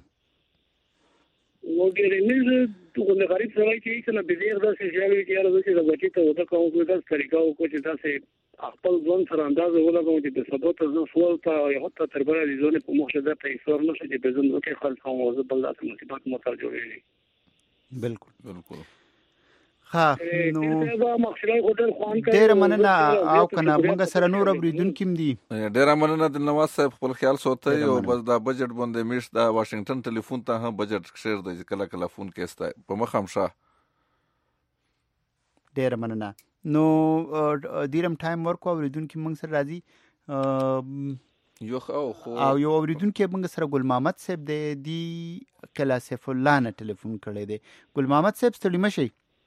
وګورئ نه د غریب سړی چې څنګه به دې غدا چې ځای کې یاره چې د بچی ته وته کوم څه د طریقو کو چې تاسو خپل ځون سره اندازه ولګو چې د سبوت زو سوال ته یو ته تر بل دي زونه په مخ ده ته ایثار نشي چې بزن وکي خلک هم وځي بل تاسو مصیبت مو تر جوړېږي بالکل بالکل ها نو ډېر مننه او کنه موږ سره نور اوریدونکو کیم دي ډېر مننه د نواز صاحب خپل خیال ساتي او بس دا بجټ باندې میش دا واشنگټن ټلیفون ته هم بجټ شیر دی کله کله فون کېستا په مخ هم شه ډېر مننه نو دیرم ټایم ورکو اوریدونکو موږ سره راځي یو خو او یو اوریدونکو موږ سره ګل محمد صاحب دی دی کلا سیف الله نه ټلیفون کړی دی ګل محمد صاحب ستړي مشي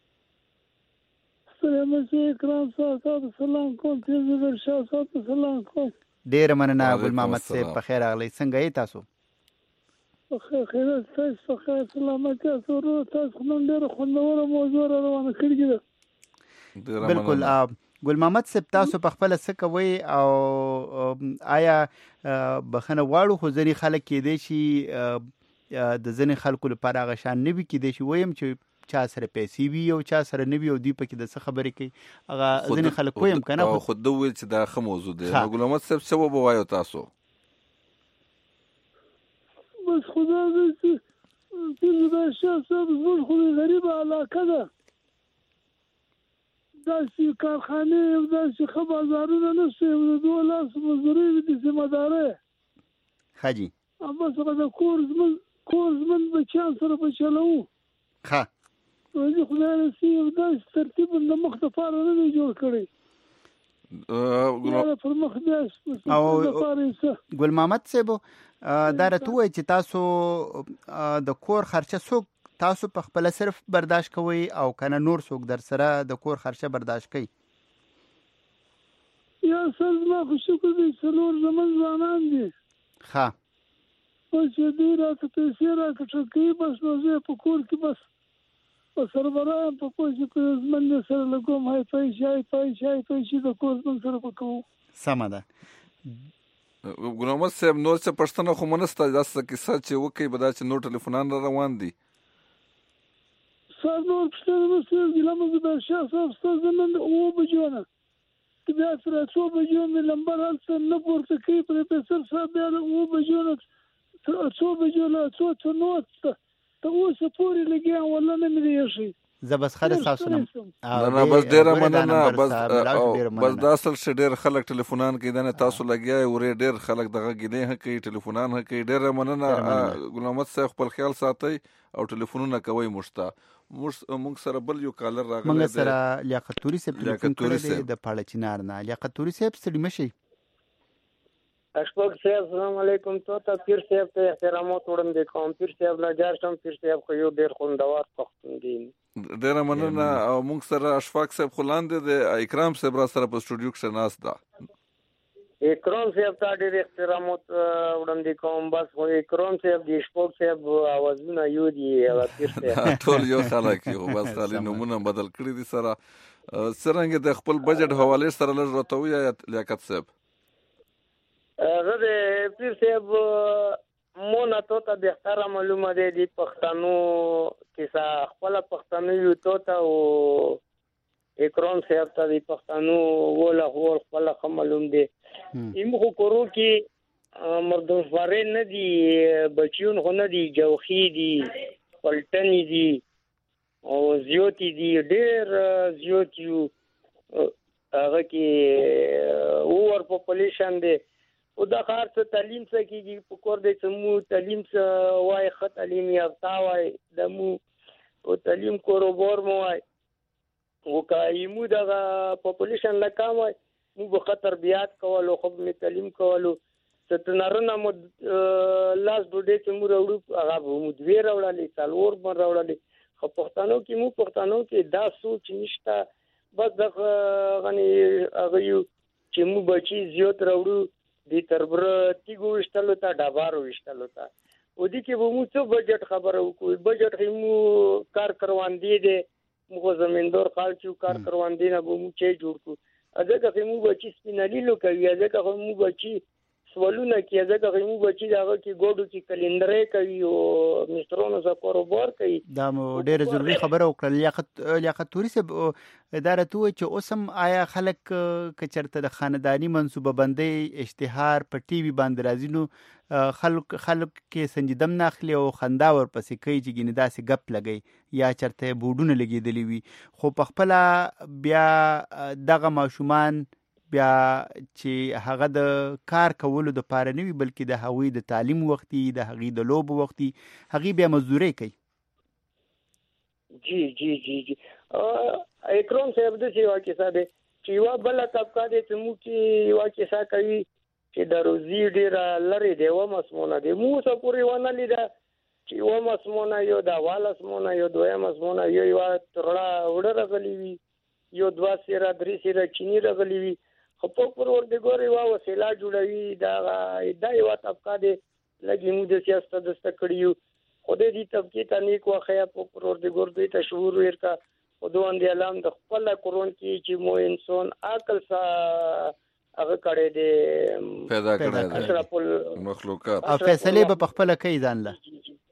سلام علیکم تاسو سلام کوم تاسو شاه تاسو سلام کوم ډیر مننه ګل محمد صاحب په خیر اغلی څنګه یې تاسو په خیر تاسو په خیر سلامت تاسو ورو تاسو نن ډیر خوندور موضوع روانه کړی ده بالکل ګل محمد صاحب تاسو په خپل څه کوي او آیا بخنه واړو خو ځنی خلک کې دي شي د ځنی خلکو لپاره غشان نه وي کې دي شي ويم چې چا سره پیسې وي او چا سره نه وي او دی پکې د څه خبرې کوي هغه ځنې خلک کوم کنه خو خود دوی چې دا خه موضوع دی ګل محمد صاحب څه وبو وایو تاسو بس خدا دې چې دا شخص زموږ خو غریب علاقه ده دا چې کارخانه او دا چې خو بازارونه نشي او دوه لاس مزدوري دي ذمہ داره حاجی اما سره د کورس من کورس من بچان سره بچلو ها وایي خدای رسي دا ترتیب د مختفار نه دی جوړ کړی ګل پر مخ داس او ګل محمد صاحب دا راته وایي چې تاسو د کور خرچه څوک تاسو په خپل صرف برداشت کوئ او کنه نور څوک در سره د کور خرچه برداشت کوي یا سر ما خو شکر دې څلور زمون ځوانان دي ها او چې دې راته پیسې راکړي کوي بس نو زه په کور کې بس په سربران په کوشش په زمن سره لګوم هاي پای شای پای شای پای شي د کور زمن سره پکو سم ده ګل محمد صاحب نور څه پښتنه خو منسته داسه کیسه چې وکي بدا چې نور ټلیفونان روان دي سر نور پښتنه مې ګلمه د شاه صاحب ستاسو نن او بجونه چې بیا سره څو بجونه لمبر هلته نه پورته کوي پروفیسور صاحب بیا او بجونه څو بجونه څو څو نوټ ته اوسه پورې لګیا ولا نه مې شي زبس خره تاسو نه نه بس ډیر مننه بس بس دا اصل ش ډیر خلک ټلیفونان کوي دا تاسو لګیا ورې ډیر خلک دغه غلې هه کوي ټلیفونان هه کوي ډیر مننه ګل محمد صاحب خپل خیال ساتي او ټلیفونونه کوي مشتا موږ سره بل یو کالر راغلی موږ سره لیاقت توري صاحب ټلیفون کړی د پاړه چنار نه لیاقت توري صاحب ستړي مشي اشفاق صاحب السلام علیکم تو ته پیر صاحب ته احترامات وړاندې کوم پیر صاحب لا جارشم پیر صاحب خو یو ډیر خوندور پښتون دي ډیر مننه او موږ سره اشفاق صاحب خلاندې د اکرام صاحب را سره په سټوډیو کې ناس ده اکرام صاحب ته ډیر احترامات وړاندې کوم بس خو اکرام صاحب د اشفاق صاحب اوازونه یو دي او پیر صاحب ټول یو خلک یو بس خالي نمونه بدل کړی دي سره څنګه د خپل بجټ حواله سره لږ راته ویا لیاقت صاحب زه د پیر صاحب مونه تو ته بهتره معلومه دی د پښتنو کیسه خپل پښتنو یو تو ته او اکرام صاحب ته د پښتنو ولا هو خپل معلوم دی ایم خو کورو کې مردم فارین نه دی بچیون خو نه دی جوخی دی پلټنی دی او زیوتی دی ډیر زیوتیو هغه کې اوور پاپولیشن دی او دا خار څه تعلیم څه کیږي په کور دې سمو تعلیم څه وای خط تعلیم یافتا وای دمو او تعلیم کوربور مو وای او کایمو دا پاپولیشن لا کم وای مو به خطر بیات کولو خو می تعلیم کولو ستنارنه مو لاس ډوډۍ چې مو راوړو هغه مو دوی راوړلې څلور بر راوړلې خو پښتنو کې مو پښتنو کې دا سوچ نشته بس دغه غني هغه یو چې مو بچي زیات راوړو د تربر تیګو وشتلو ته ډبارو وشتلو ته او دي کې مو څه بجټ خبره وکړو بجټ مو کار کروان دي دي موږ زمیندار خال چې کار کروندې نه به مو چې جوړ کو ځکه چې موږ بچی سپینالي لو کوي ځکه موږ بچی سوالونه کې ځکه موږ بچی داغه کې ګوډو کې کلندرې کوي او مسترونو ز کاروبار کوي. دا ډېر ضروری خبره وکړه. لیاقت لیاقت توري صاحب اداره تو چې اوسم آیا خلک ک چرته د خاندانی منصوبه بندي اشتهار په ټي وي باندې راځي نو خلک خلک کې سنجیدم ناخلي او خندا ور پسې کوي چې ګینه داسې غپ لګي یا چرته بوډونه لګیدلی وي خو په خپل بیا دغه ماشومان بیا چې هغه د کار کولو د پاره نه وي بلکې د هغوی د تعلیم وختي د هغوی د لوب وختي هغوی بیا مزدوري کوي. جی جی جی جی اکرام صاحب د سی واکه صاحب چې یو بل طبقه د تمو کې واکه صاحب کوي چې د روزي ډیر لري دی و مسمونه دی مو څه پوری ونه لیدا چې و مسمونه یو د والسمونه یو دوه مسمونه یو یو ترړه وړه راغلی وي یو دوا سیره درې سیره چینی راغلی وي خو په پرور د ګوري وا وسیله جوړوي دا دا یو طبقه دی لګي مو د سیاست د استکړیو خو دې طبقه ته نیک واخیا په پرور د ګور دوی ته شعور ورکا او دوه اند اعلان د خپل کورون کې چې مو انسان عقل سا هغه کړي دي پیدا کړی اشرف مخلوقات او فیصله به خپل کوي ځان له.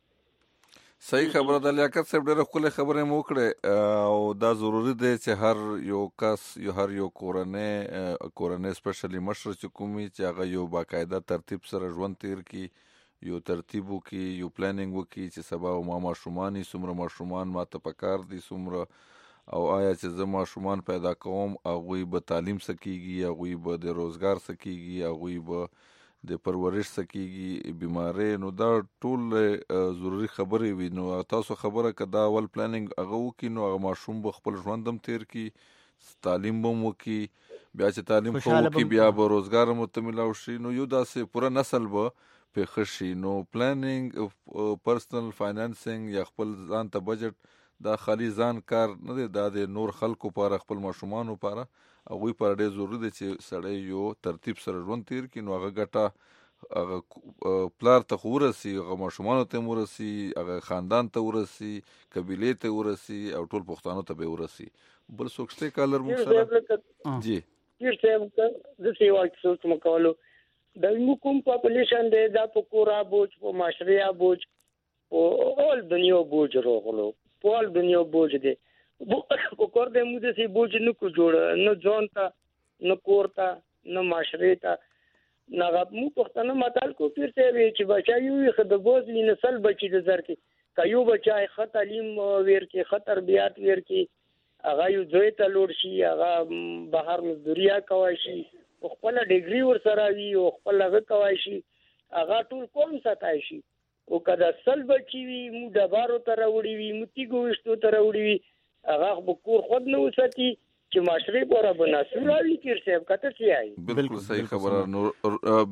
صحیح خبره ده لیاقت صاحب ډېره ښکلې خبرې مو وکړې او دا ضروري دی چې هر یو کس یو هر یو کورنۍ کورنۍ سپیشلی مشر چې کومي چې هغه یو باقاعده ترتیب سره ژوند تیر کړي یو ترتیب وکړي یو پلانینګ وکړي چې سبا ما ماشومان څومره ماشومان ماته پکار دي څومره او آیا چې زه ماشومان پیدا کوم هغوی به تعلیم سکیږي هغوی به د روزګار سکیږي هغوی به د پرورش سکیږي بیماری نو دا ټول ضروری خبرې وي. نو تاسو خبره که دا اول پلانینګ هغه وکړي نو هغه ماشوم به خپل ژوند هم تیر کړي تعلیم به هم وکړي بیا چې تعلیم خو وکړي بیا به روزګار هم ورته میلاو شي نو یو داسې پوره نسل به پېښه شي. نو پلانینګ پرسنل فاینانسینګ یا خپل ځان ته بجټ دا خالی ځان کار نه دی دا د نور خلکو لپاره خپل ماشومانو لپاره هغوی پر ډېر ضروري دی چې سړی یو ترتیب سره ژوند تیر کړي نو هغه ګټه هغه پلار ته خو ورسي هغه ماشومانو ته هم ورسي هغه خاندان ته ورسي قبیلې ته ورسي او ټول پښتانو ته به ورسي. بل څوک شته کالر موږ سره جی پیر صاحب د سی واکه سوچ مکولو د کوم پاپولیشن دی دا په کورا بوج په معاشري بوج او اول دنیا بوج راغلو په اول دنیا بوج دی کو کور دې مو دې سي بوج نه کو جوړ نه ځون تا نه کور تا نه معاشري تا نه غو مو پښتنه متال کو پیر ته وی چې بچای یو خد بوز نسل بچی د زر کې کایو بچای خط تعلیم ور کې خطر بیات ور کې هغه یو ځای ته لور شي هغه بهر مزدوریا کوي شي خپل ډیګري ور سره وی او خپل هغه کوي شي هغه ټول کوم ساتای شي او کدا سل بچی وی مو د بارو تر وړي وی متي ګوشتو تر وړي وی هغه بکور خود نه وساتي چې معاشري پورا بناسوراوي پیر صاحب کته سی آی. بالکل صحیح خبره. نو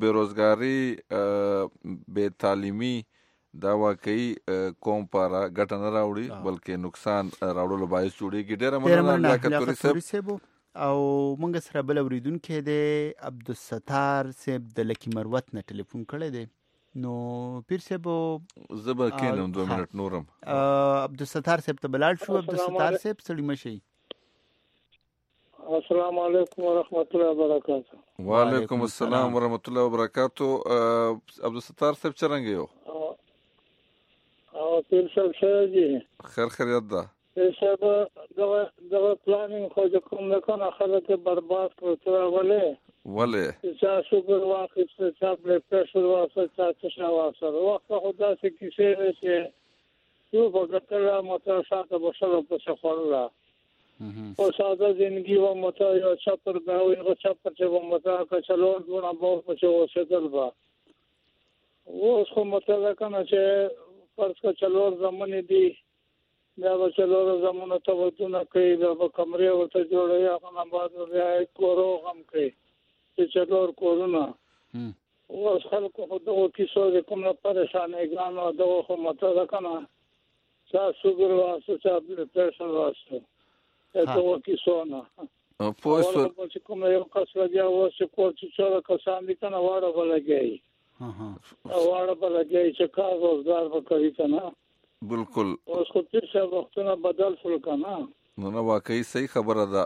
بیروزګاری بے تعلیمی دا واقعي قوم لپاره ګټه نه راوړي بلکې نقصان راوړلو باعث جوړیږي. ډېره مننه لیاقت توري صاحب. او موږ سره بل اوریدونکو دی عبدالستار صاحب د لکی مروت نه ټلیفون کړی دی نو پیر صاحب زبا کینم دو منټ نورم عبدالستار صاحب ته بلال شو. عبدالستار صاحب سړی مشي. السلام علیکم ورحمۃ اللہ وبرکاتہ. وعلیکم السلام ورحمۃ اللہ وبرکاتہ. عبدالستار صاحب څنګه یو؟ او پیر صاحب څنګه دي؟ خیر خیریت ده. پیر صاحب دغه دغه پلانینګ خو د کوم نه کنه خلک برباد کړو تر ولې ولې چې شوګر واخیست چې په پرشر واخیست چې څه واخیست وخت خدا سي کیسه چې یو وګټلا موټر شاته بشره په څخه او ساده زندگی و موټر یو چپر دا یو چپر چې و موټر کا چلو ډونه به په څه وسدل با و خو موټر کنه چې فرض کا چلو زمونه دی دا به چلو زمونه ته ودونه کوي دا به کمرې ورته جوړي هغه نه بعد ورته کورو هم کوي چې چلور کورونه او خلکو په دغه کیسو د کومه پریشانې ګانو دغه خو مته کنه چې شوګر واسه چې پرشر واسه دغه کیسو نه پوسټ چې کومه یو کس راځي او چې کور چې څو کسان دي کنه واړه بلګي ها واړه بلګي چې کار روزګار وکړي کنه بالکل اوس خو تیر څه وختونه بدل شول کنه نو نه واقعي صحیح خبره ده.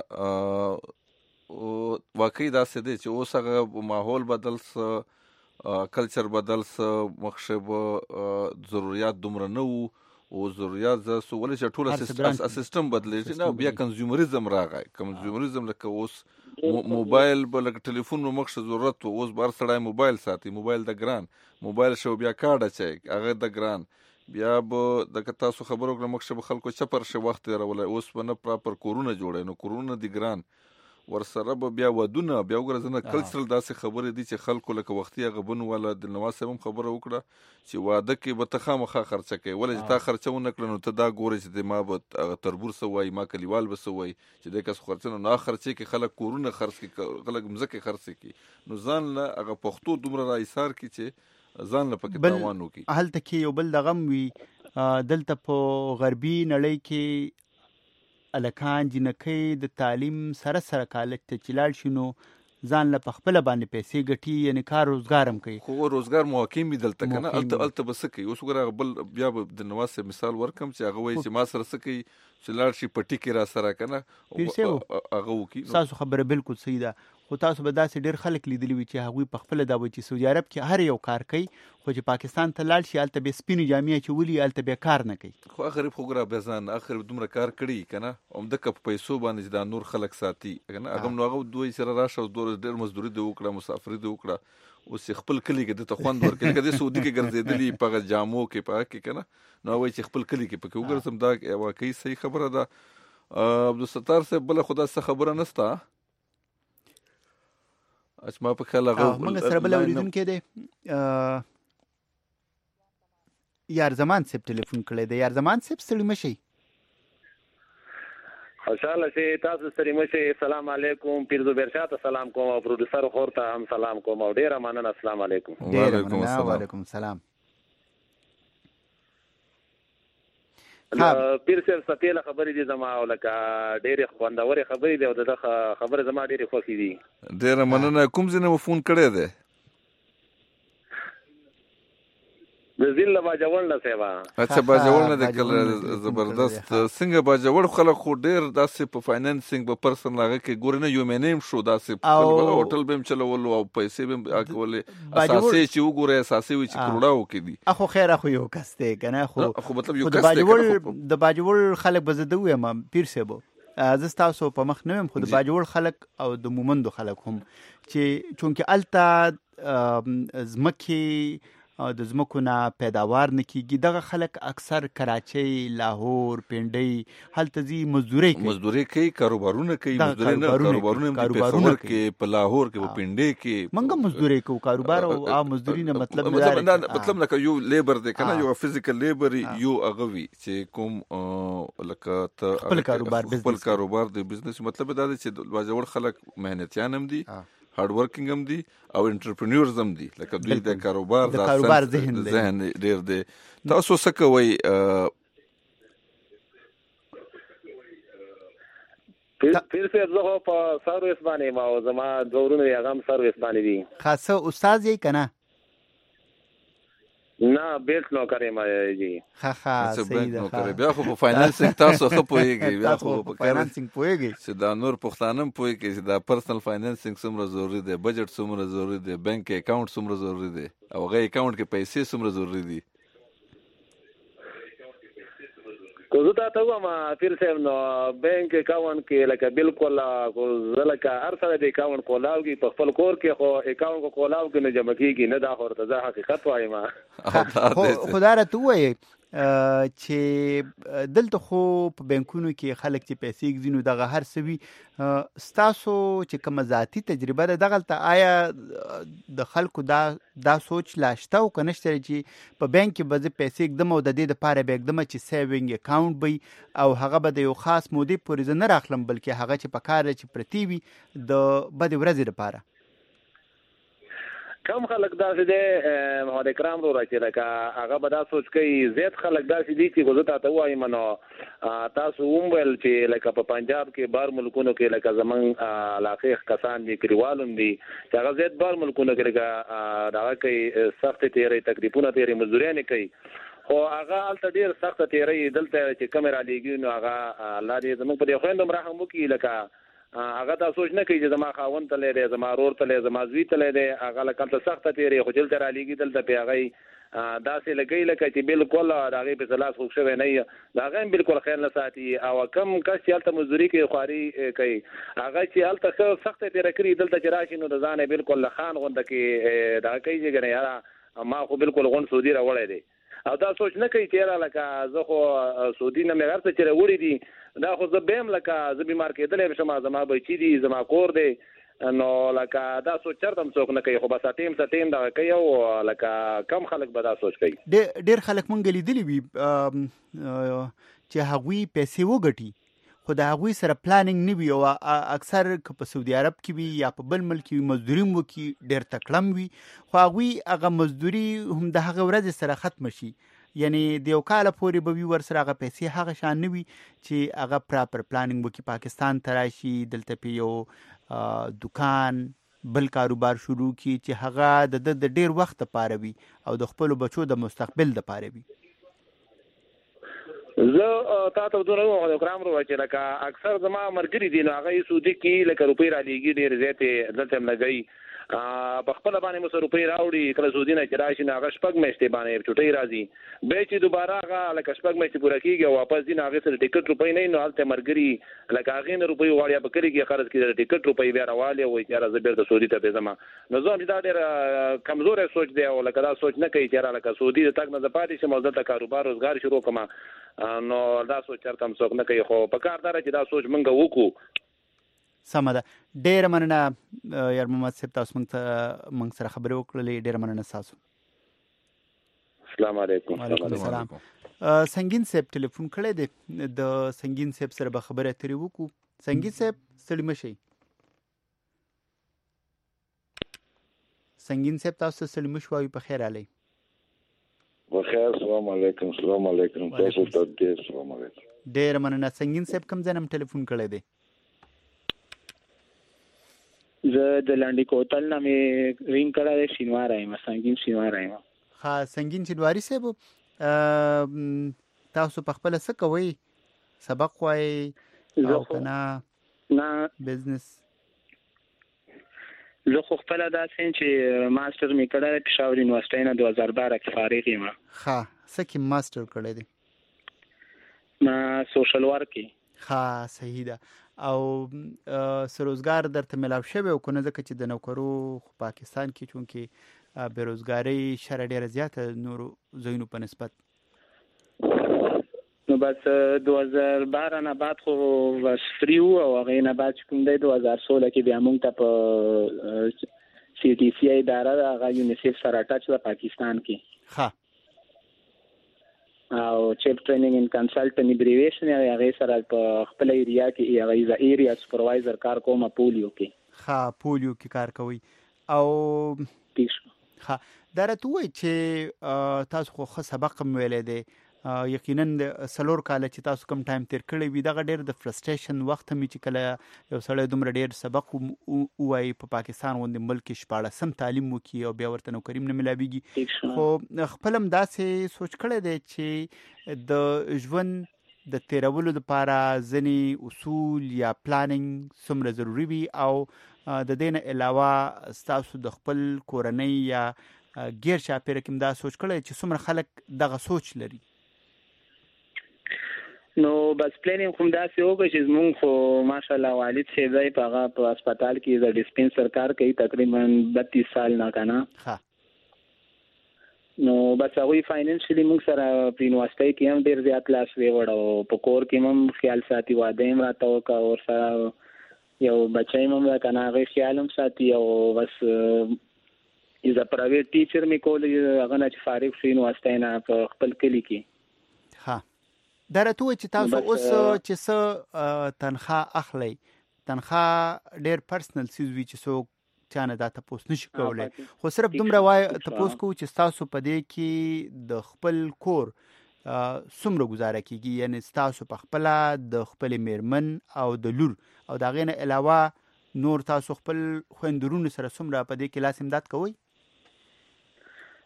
واقعي داسې دی چې اوس هغه ماحول بدل څه، کلچر بدل څه، مخشب ضروريات دومره نه وو او ضروريات زه سو ولې چې ټوله سیستم بدلېږي نه، بیا کنزیومریزم راغی. کنزیومریزم لکه اوس موبایل به لکه ټلیفون مو مخشه ضرورت و، اوس بهر سړی موبایل ساتي، موبایل د ګران، موبایل شو بیا کارډ اچوي هغه د ګران، بیا به دغه تاسو خبرو کړه مخشه به خلکو چپر شه وخت تېرولی، اوس به نه پراپر کورونه جوړوي، نو کورونه دي ګران، ورسره به بیا ودونه، بیا وګوره زه نه کلچرل داسې خبرې دي چې خلکو لکه وختي هغه بن والا د نواز صاحب هم خبره وکړه چې واده کې به ته خامخا خرچه کوې، ولې چې تا خرچه ونه کړه نو ته دا ګورې چې ما به هغه تربور څه وایي، ما کلیوال به څه وایي چې دی کس خرچه نه خرچې کې خلک کورونه خرڅ کړي، خلک مځکې خرڅې کړي، نو ځان له هغه پښتو دومره را ایثار کړي چې ځان له پکې تاوان وکړي. هلته کې یو بل دغه وي دلته په غربي نړۍ کې الکان جنکۍ د تعلیم سره سره کالج ته چې لاړ شي نو ځان له پخپله باندې پیسې ګټي، یعنې کار روزګار هم کوي. خو روزګار مواقع مې دلته که نه هلته هلته به څه کوي. اوس وګوره بل بیا به د نواز صاحب مثال ورکړم چې هغه وایي چې ما سره څه کوي چې لاړ شي پټي کې را سره که نه هغه وکړي. ستاسو خبره بالکل صحیح ده، خو تاسو به داسې ډېر خلک لیدلي وي چې هغوی پخپله دا وایي چې سعودي عرب کې هر یو کار کوي، خو چې پاکستان ته لاړ شي هلته بیا سپینې جامې اچولي، هلته بیا کار نه کوي. خو اخر خو ګوره بیا ځان اخر دومره کار کړي که نه همدکه په پیسو باندې چې دا نور خلک ساتي که نه، هغه نو هغه دوی سره راشه ډېر مزدوري دې وکړه، مسافري دې وکړه، اوس یې خپل کلي کې دته خوند ورکړي، لکه دې سعودي کې ګرځېدلي په هغه جامو کې په هغه کې که نه، نو وایي چې خپل کلي کې پکې وګرځم. دا واقعي صحیح خبره ده. عبدالستار صاحب بله خو داسې خبره نشته چې ما په خیال هغه موږ سره بله اورېدونکی دی یار زمان صاحب ټلیفون کړی دی. یار زمان صاحب ستړي مه شئ. خوشحاله شئ، تاسو ستړي مه شئ. السلام علیکم، پیر زبیر شاه ته سلام کوم او پروډوسر خور ته هم سلام کوم او ډېره مننه. السلام علیکم. ډېره مننه. وعلیکم السلام. پیر صاحب سپېله خبرې دي زما او لکه ډېرې خوندورې خبرې دي او د ده خبرې زما ډېرې خوښې دي. ډېره مننه. کوم ځای نه مو فون کړی دی؟ د زیل له باجوړ نه صاحبه. اچھا باجوړ نه دی. کله زبردست. څنګه باجوړ خلک خو ډېر داسې په فاینانسینګ په پرسن هغه کې ګورې نه یو مینیم شو داسې هوټل به هم چلولو او پیسې به هم اکولې اساسي چې وګورې اساسي وي چې کروڑاو کې دي. اخو خیر اخو یو کس دی که نه، خو خو مطلب یو کس دی د باجوړ خلک به زه ده ویم پیر صاحبو زه ستاسو په مخ نه ویم، خو د باجوړ خلک او د مومندو خلک هم چې چونکې هلته ځمکې او د ځمکو نه پیداوار نه کېږي، دغه خلک اکثر کراچۍ، لاهور، پنډۍ هلته ځي مزدورۍ کوي مزدورۍ کوي کاروبارونه کوي مزدورۍ نه کاروبارونه په پېښور کې، په لاهور کې، په پنډۍ کې موږ هم مزدورۍ کوو. کاروبار او مزدوري نه مطلب مطلب نه یو لیبر دی که نه، یو فزیکل لیبر یو هغه وي چې کوم لکه ته خپل کاروبار خپل کاروبار دی بزنس. مطلب دا دی چې باجوړ خلک محنتیان هم دي، هارد ورکینګ هم دي او انټرپرینورز هم دي، لکه دوی د کاروبار د کاروبار ذهن ذهن ډېر دی. تاسو څه کوئ؟ پیر صاحب زه خو په سروس باندې یم او زما دوه ورونه دي هغه هم سروس باندې دي. ښه څه استاد یې که نه؟ نه بیلټ نوکر یم جی. ښه ښه صحیح ده. بیا خو په فاینانسینګ تاسو ښه پوهېږئ، بیا خو په فاینانسینګ پوهېږئ چې دا نور پښتانه هم پوهېږي چې دا پرسنل فاینانسینګ څومره ضروري دی، بجټ څومره ضروري دی، بینک اکاونټ څومره ضروري دی او هغه اکاونټ کې پیسې څومره ضروري دي. کو زه تا ته وایم پیر صاحب نو بینک اکاونټ کې لکه بالکل زه لکه هر سړی د اکاونټ کولاو کي په خپل کور کې، خو اکاونټ کو کولاو کې نه جمع کېږي نه. دا خو ورته زه حقیقت وایم. خو دا راته ووایې چې دلته خو په بانکونو کې خلک چې پیسې ږدي نو دغه هر څه وي، ستاسو چې کومه ذاتي تجربه ده دغلته آیا د خلکو دا دا سوچ لا شته او که نشته چې په بانک کې به زه پیسې ږدم او د دې دپاره به ږدم چې سیوینګ اکاونټ وي او هغه به د یو خاص مودې پورې زه نه راخلم، بلکې هغه چې په کار چې پرتې وي د بدې ورځې دپاره. کم خلک داسې دی محمد اکرام وروره چې لکه هغه به دا سوچ کوي، زیات خلک داسې دي چې زه تا ته ووایم نو تاسو هم ویل چې لکه په پنجاب کې بار ملکونو کې لکه زمونږ علاقې کسان دي، کلیوال هم دي چې هغه زیات بار ملکونو کې لکه دغه کوي، سختې تېرې تکلیفونه تېرې مزدوریانې کوي. خو هغه الته ډیر سخت تیری دلته چې کیمرا لګي نو هغه الله دې زموږ په خويندم رحم وکړي لکه هغه تاسو سوچ نه کوي چې زما خاوند ته لري زما رور ته لري زما زوی ته لري هغه لکه سخت تیری خو دلته را لګي دلته په هغه داسې لګي لکه چې بالکل هغه په ځلاس خو شوی نه دا غیم بالکل خیر نه ساتي او کم کس چې الته مزدوري کوي خواري کوي هغه چې الته سخت تیری کوي دلته چې راشي نو د ځانه بالکل خان غونډه کې دا کوي چې نه یاره ما خو بالکل غون سعودي راوړی دی او دا سوچ نه کوي چې لکه زه خو سعودي نه مې غرته چې وړي دي دا خو زه بهم لکه زه بیمار کېدلې شم زما بچی دي زما کور دی نو لکه دا سوچ چرته څوک نه کوي خو بس ټیم ته ټیم دا کوي او لکه کم خلک به دا سوچ کوي ډېر خلک مونږ لیدلی وي چې هغوی پیسې وګټي خو د هغوی سره پلانینګ نه وي او اکثر که په سعودي عرب کې وي یا په بل ملک کې وي مزدوري هم وکړي ډېر تکړم وي خو هغوی هغه مزدوري هم د هغه ورځې سره ختمه شي یعنی د یو کاله پورې به وي ورسره هغه پیسې هغه شان نه وي چې هغه پراپر پلانینګ وکړي پاکستان ته راشي دلته په یو دکان بل کاروبار شروع کړي چې هغه د د ډېر وخت لپاره وي او د خپلو بچو د مستقبل لپاره وي زه تاسو ته دوه کرام ورو چې لکه اکثر زما مرګري دي نو هغه سعودي کې لکه روپۍ را لېږي ډېر زیاتې دلته لګي په خپل باندې مو روپۍ راوړي کله سعودي نه چې راشي نو هغه شپږ میاشتې باندې چټي راځي به چې دوباره هغه لکه شپږ میاشتې پوره کیږي او واپس دي هغه سره ټیکټ روپۍ نه نو هلته مرګري لکه هغه نه روپۍ وړیا به کړیږي خرڅ کړي ټیکټ روپۍ بیا راوالي او چې راځي بیرته سعودي ته به زما نو زه دا ډېر کمزور سوچ دی او لکه دا سوچ نه کوي چې لکه سعودي تک نه پاتې شم دلته کاروبار روزګار شروع کما نو دا سوچ چرته هم څوک نه کوي خو په کار دار چې دا سوچ مونږ وکړو سمه ده ډېر مننه یار محمد صاحب تاسو مونږ ته مونږ سره خبرې وکړلې ډېر مننه تاسو السلام علیکم وعلیکم السلام سنگین صاحب ټلیفون کړی دی د سنگین صاحب سره به خبرې اترې وکړو سنگین صاحب ستړي مشئ سنگین صاحب تاسو ستړي مشئ وایو په خیر علي بخیر السلام علیکم السلام علیکم تاسو ته ډیر السلام علیکم ډیر مننه سنگین صاحب کوم ځنم ټلیفون کړی دی زه د لاندې کوتل نه مې رینګ کړی دی شینوار یم سنگین شینوار یم ها سنگین شینواری صاحب تاسو په خپل څه کوئ سبق وایي او کنه نه بزنس زه خو خپل داسې چې ماستر مې کړی دی پېښور یونیورسټۍ نه دوه هزار باره کې فارغ یم ښه څه کې ماستر کړی دی ما سوشل ورک کې ښه صحیح ده او سروزګار درته ملاو شوی او کنه ځکه چې د نوکرو پاکستان کې چونکې بیروزګاری شره ډیره زیاته نورو ځایونو په نسبت نو بس دوه هزار باره نه بعد خو بس فری و او هغې نه بعد چې کوم دی دوه هزار سوله کې بیا مونږ ته په سی ټي سی اداره ده هغه یونیسیف سره اټچ ده پاکستان کې ښه او چیف ټریننګ ان کنسلټنټ ایبریویشن هغې سره په خپل ایریا کې هغه ایز ایریا سپروایزر کار کوم پولیو کې ښه پولیو کې کار کوي او ښه دا راته ووایي چې تاسو خو ښه سبق هم ویلی دی یقینا سلور کاله چې تاسو کم ټایم تیر کړی وي دغه ډېر د فرسټریشن وخت هم چې کله یو سړی دومره ډېر سبق ووایي په پاکستان غوندې ملک کې شپاړسم تعلیم وکړي او بیا ورته نوکري هم نه ملاویږي خو خپل هم داسې سوچ کړی دی چې د ژوند د تیرولو لپاره ځینې اصول یا پلانینګ څومره ضروري وي او د دې نه علاوه ستاسو د خپل کورنۍ یا غیر چاپیره کې دا سوچ کړی چې څومره خلک دغه سوچ لري نو بس پلانینګ کوم داسې وکړو چې زمونږ خو ماشاءالله والد صاحب دی په هغه په هسپتال کې د ډسپنسر کار کوي تقریبا بتیس سال نه که نه نو بس هغوی فاینانشلی موږ سره په یونیورسټۍ کې هم ډېر زیات لاس ویوړ او په کور کې هم خیال ساتي واده هم راته وکړه او ورسره یو بچی هم ده که نه هغې خیال هم ساتي او بس از ا پرایویټ ټیچر مې کول هغه نه چې فارغ شو یونیورسټۍ نه په خپل کلي کې ښه دا راته ووایي چې تاسو اوس چې څه تنخوا اخلئ تنخوا ډېر پرسنل څیز وي چې څوک چا نه دا تپوس نشي کولی خو صرف دومره وایي تپوس کوو چې ستاسو په دې کې د خپل کور څومره ګزاره کیږي یعنی ستاسو په خپله د خپلې میرمن او د لور او د هغې نه علاوه نور تاسو خپل خویندرونو سره څومره په دې کې لاس امداد کوئ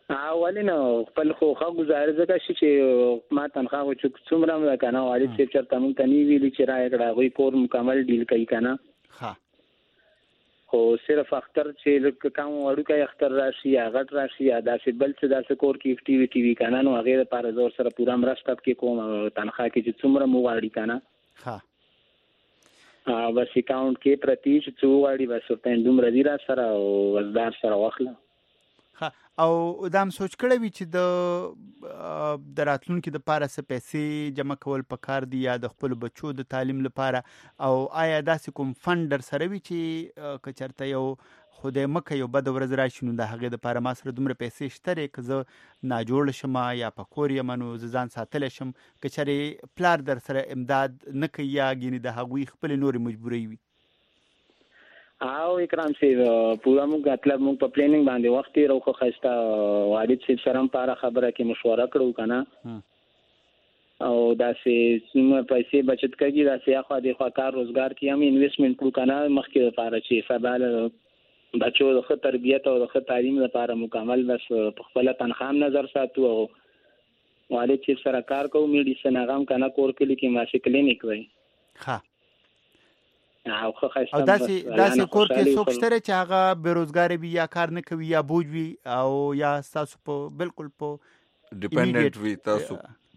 اولی نو خپل خو خو گزارش وکړ چې ما تنخواه و چې څومره مې کنه والد صاحب چرته مونږ ته نی ویلي چې را کړه غوي کور مکمل ډیل کوي کنه ها خو صرف اختر چې کوم وړوکی اختر راشي یا غټ راشي یا داسې بل څه داسې کور کې اکټیویټي وی کنه نو هغه لپاره زور سره پورا مرسته کې کوم تنخواه کې چې څومره مو واړی کنه ها ا بس اکاونټ کې پرتی چې څو واړی بس ورته دومره دی را سره او وزدار سره واخله او دام سوچ کړی وي چې د د راتلونکي د پاره څه پیسې جمع کول پکار دي یا د خپل بچو د تعلیم لپاره او آیا داسې کوم فند در سره وي چې کچرته یو خدای مکه یو بد ورځ راشي نو د هغې دپاره ما سره دومره پیسې شته دی که زه ناجوړه شم یا په کور یم نو زه ځان ساتلی شم که چېرې پلار در سره امداد نه کوي یا ګینې د هغوی خپلې نورې مجبورۍ وي او اکرام سی پورا موږ مطلب موږ په پلانینګ باندې وخت تیر او خو خسته والد صاحب سره هم پاره خبره کې مشوره کړو کنه او دا سي سیم پیسې بچت کوي دا سي اخو د خو کار روزګار کې هم انویسټمنٹ کړو کنه مخکې لپاره چې سبال بچو د خو تربیت او د خو تعلیم لپاره مکمل بس په خپل تنخواه نظر ساتو او والد صاحب سره کار کوو میډیسن هغه هم کنه کور کې کې ماشي کلینیک وای ها او خو خاصه او داسې داسې کور کې څوک شته چې هغه بیروزګار وي یا کار نه کوي یا بوج وي او یا تاسو په بالکل په ډیپندنت وي تاسو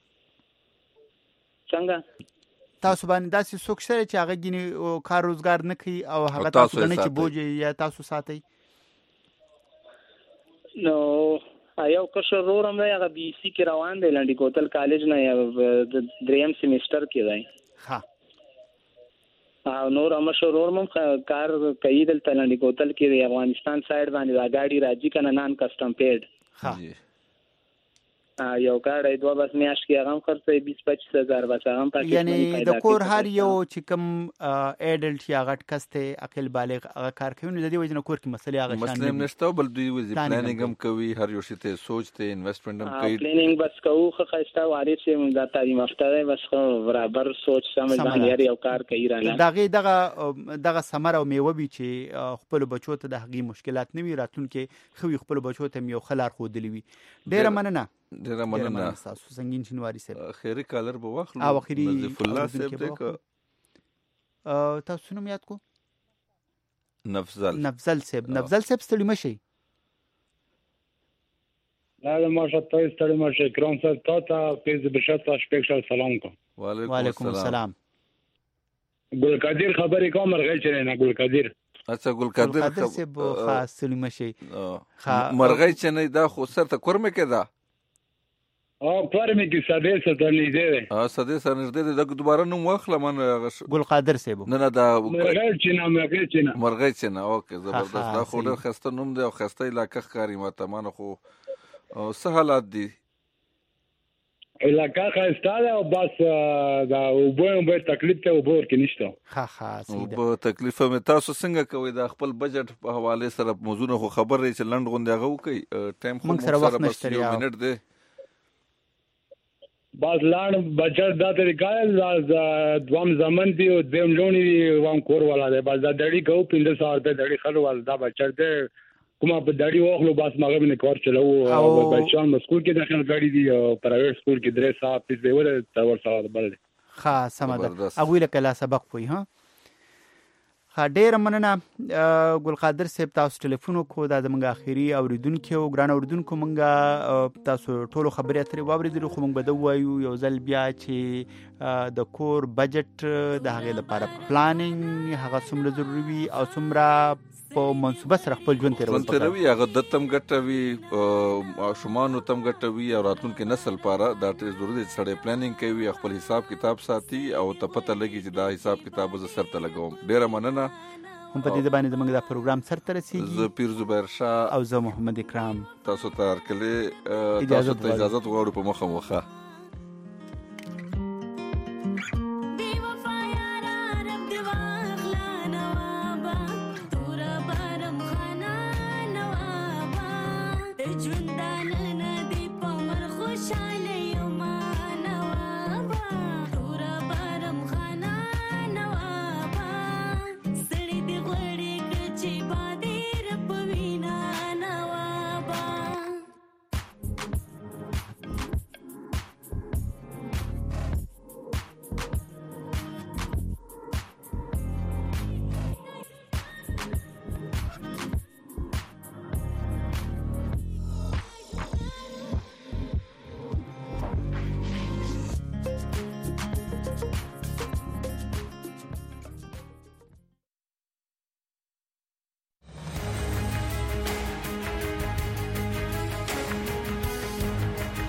څنګه تاسو باندې داسې څوک شته چې هغه ګینه کار روزګار نه کوي او هغه تاسو نه چې بوج یا تاسو ساتي نو ایو کښ رورم دی هغه بي سي کې روان دی لنډي کوتل کالج نه یا دریم سیمستر کې دی ها او نور امشورور مم کار کوي دلته لنډي کوتل کې د افغانستان سایډ باندې دا گاډي راځي کنه نان کسٹم پیډ ها یو کار دوه بس میاش کې هغه خرڅي بیس پچیس هزار بس هغه پکې یعنی د کور هر یو چې کوم اډلټ یا غټ کسته عقل بالغ هغه کار کوي نو د دې وجنه کور کې مسلې هغه شان مسلې نشته بل دوی وزي پلانینګ هم کوي هر یو شی ته سوچ ته انویسټمنټ هم کوي پلانینګ بس کوو خو خسته واري چې موږ د تعلیم افته بس خو برابر سوچ سمجھ باندې یو کار کوي رااله دغه دغه دغه سمره او میوه بي چې خپل بچو ته د هغې مشکلات نه وي راتلونکي خو خپل بچو ته یو خلار خو دلی وي ډیره مننه ډیره مننه تاسو څنګه شنواری صاحب خیری کالر به واخلو او اخیری نظیف الله صاحب دغه ا تاسو نوم یاد کو نفزل نفزل صاحب نفزل صاحب ستړي مشي لا ما شاء ستړي مشي کرام صاحب تاسو پیز بشات سپیشل سلام کوم وعلیکم السلام ګل قادر خبرې کوم مرغې چره نه ګل قادر اچھا ګل قادر صاحب خاص ستړي مشي مرغې چنه دا خو سر ته کورمه کېدا او پرمه کې ساده ساده نږدې ده اه ساده سره نږدې ده دوباره نو واخله من ګل قادر صاحب نه نه دا مرغې چینه مرغې چینه مرغې چینه اوکې زبردست دا خو ډېر خسته نوم دی او خسته علاقه ښکاري ماته مانه خو څه حالات دي علاقه خسته ده او بس دا وبو به تکلیف ته وبور کې نشته ها ها سیده وبو تکلیف مې تاسو څنګه کوي دا خپل بجټ په حواله سره موضوع خو خبر لري چې لند غونډه غو کوي ټایم خو سره وخت نشته یو منټ دی باز لاړ بچر دا طریقه دا دوام زمن دی او دیم لونی دی وام کور والا دی باز دا دړی کو پینځه سو روپے دړی خلو ول دا بچر دی کومه په دړی واخلو باز مغه نه کار چلو او بچان مسکول کې داخل غړي دی پرایویټ سکول کې درې ساعت پیس دی ور تور سره بل دی ها سمده اغوی له کلا سبق وي ها ها ډیر مننه ګل قادر صاحب تاسو ټلیفون کو دا زموږ اخیری اوریدونکو او ګران اوریدونکو مونږه تاسو ټولو خبرې اترې واوریدل خو مونږ به وایو یو ځل بیا چې د کور بجټ د هغې لپاره پلانینګ هغه څومره ضروري وي او څومره په منصوبه سره خپل ژوند تیرول تیروي هغه د تم ګټوي شومان تم ګټوي او راتلونکي نسل لپاره دا ډېر ضروري دی چې سړی پلانینګ کوي خپل حساب کتاب ساتي او ته پته لګي چې دا حساب کتاب زه سرته لګوم ډېره مننه هم په دې باندې زموږ دا پروګرام سرته رسیږي زه پیر زبیر شاه او زه محمد اکرام تاسو ته هرکله تاسو ته اجازه غواړو په مخه مخه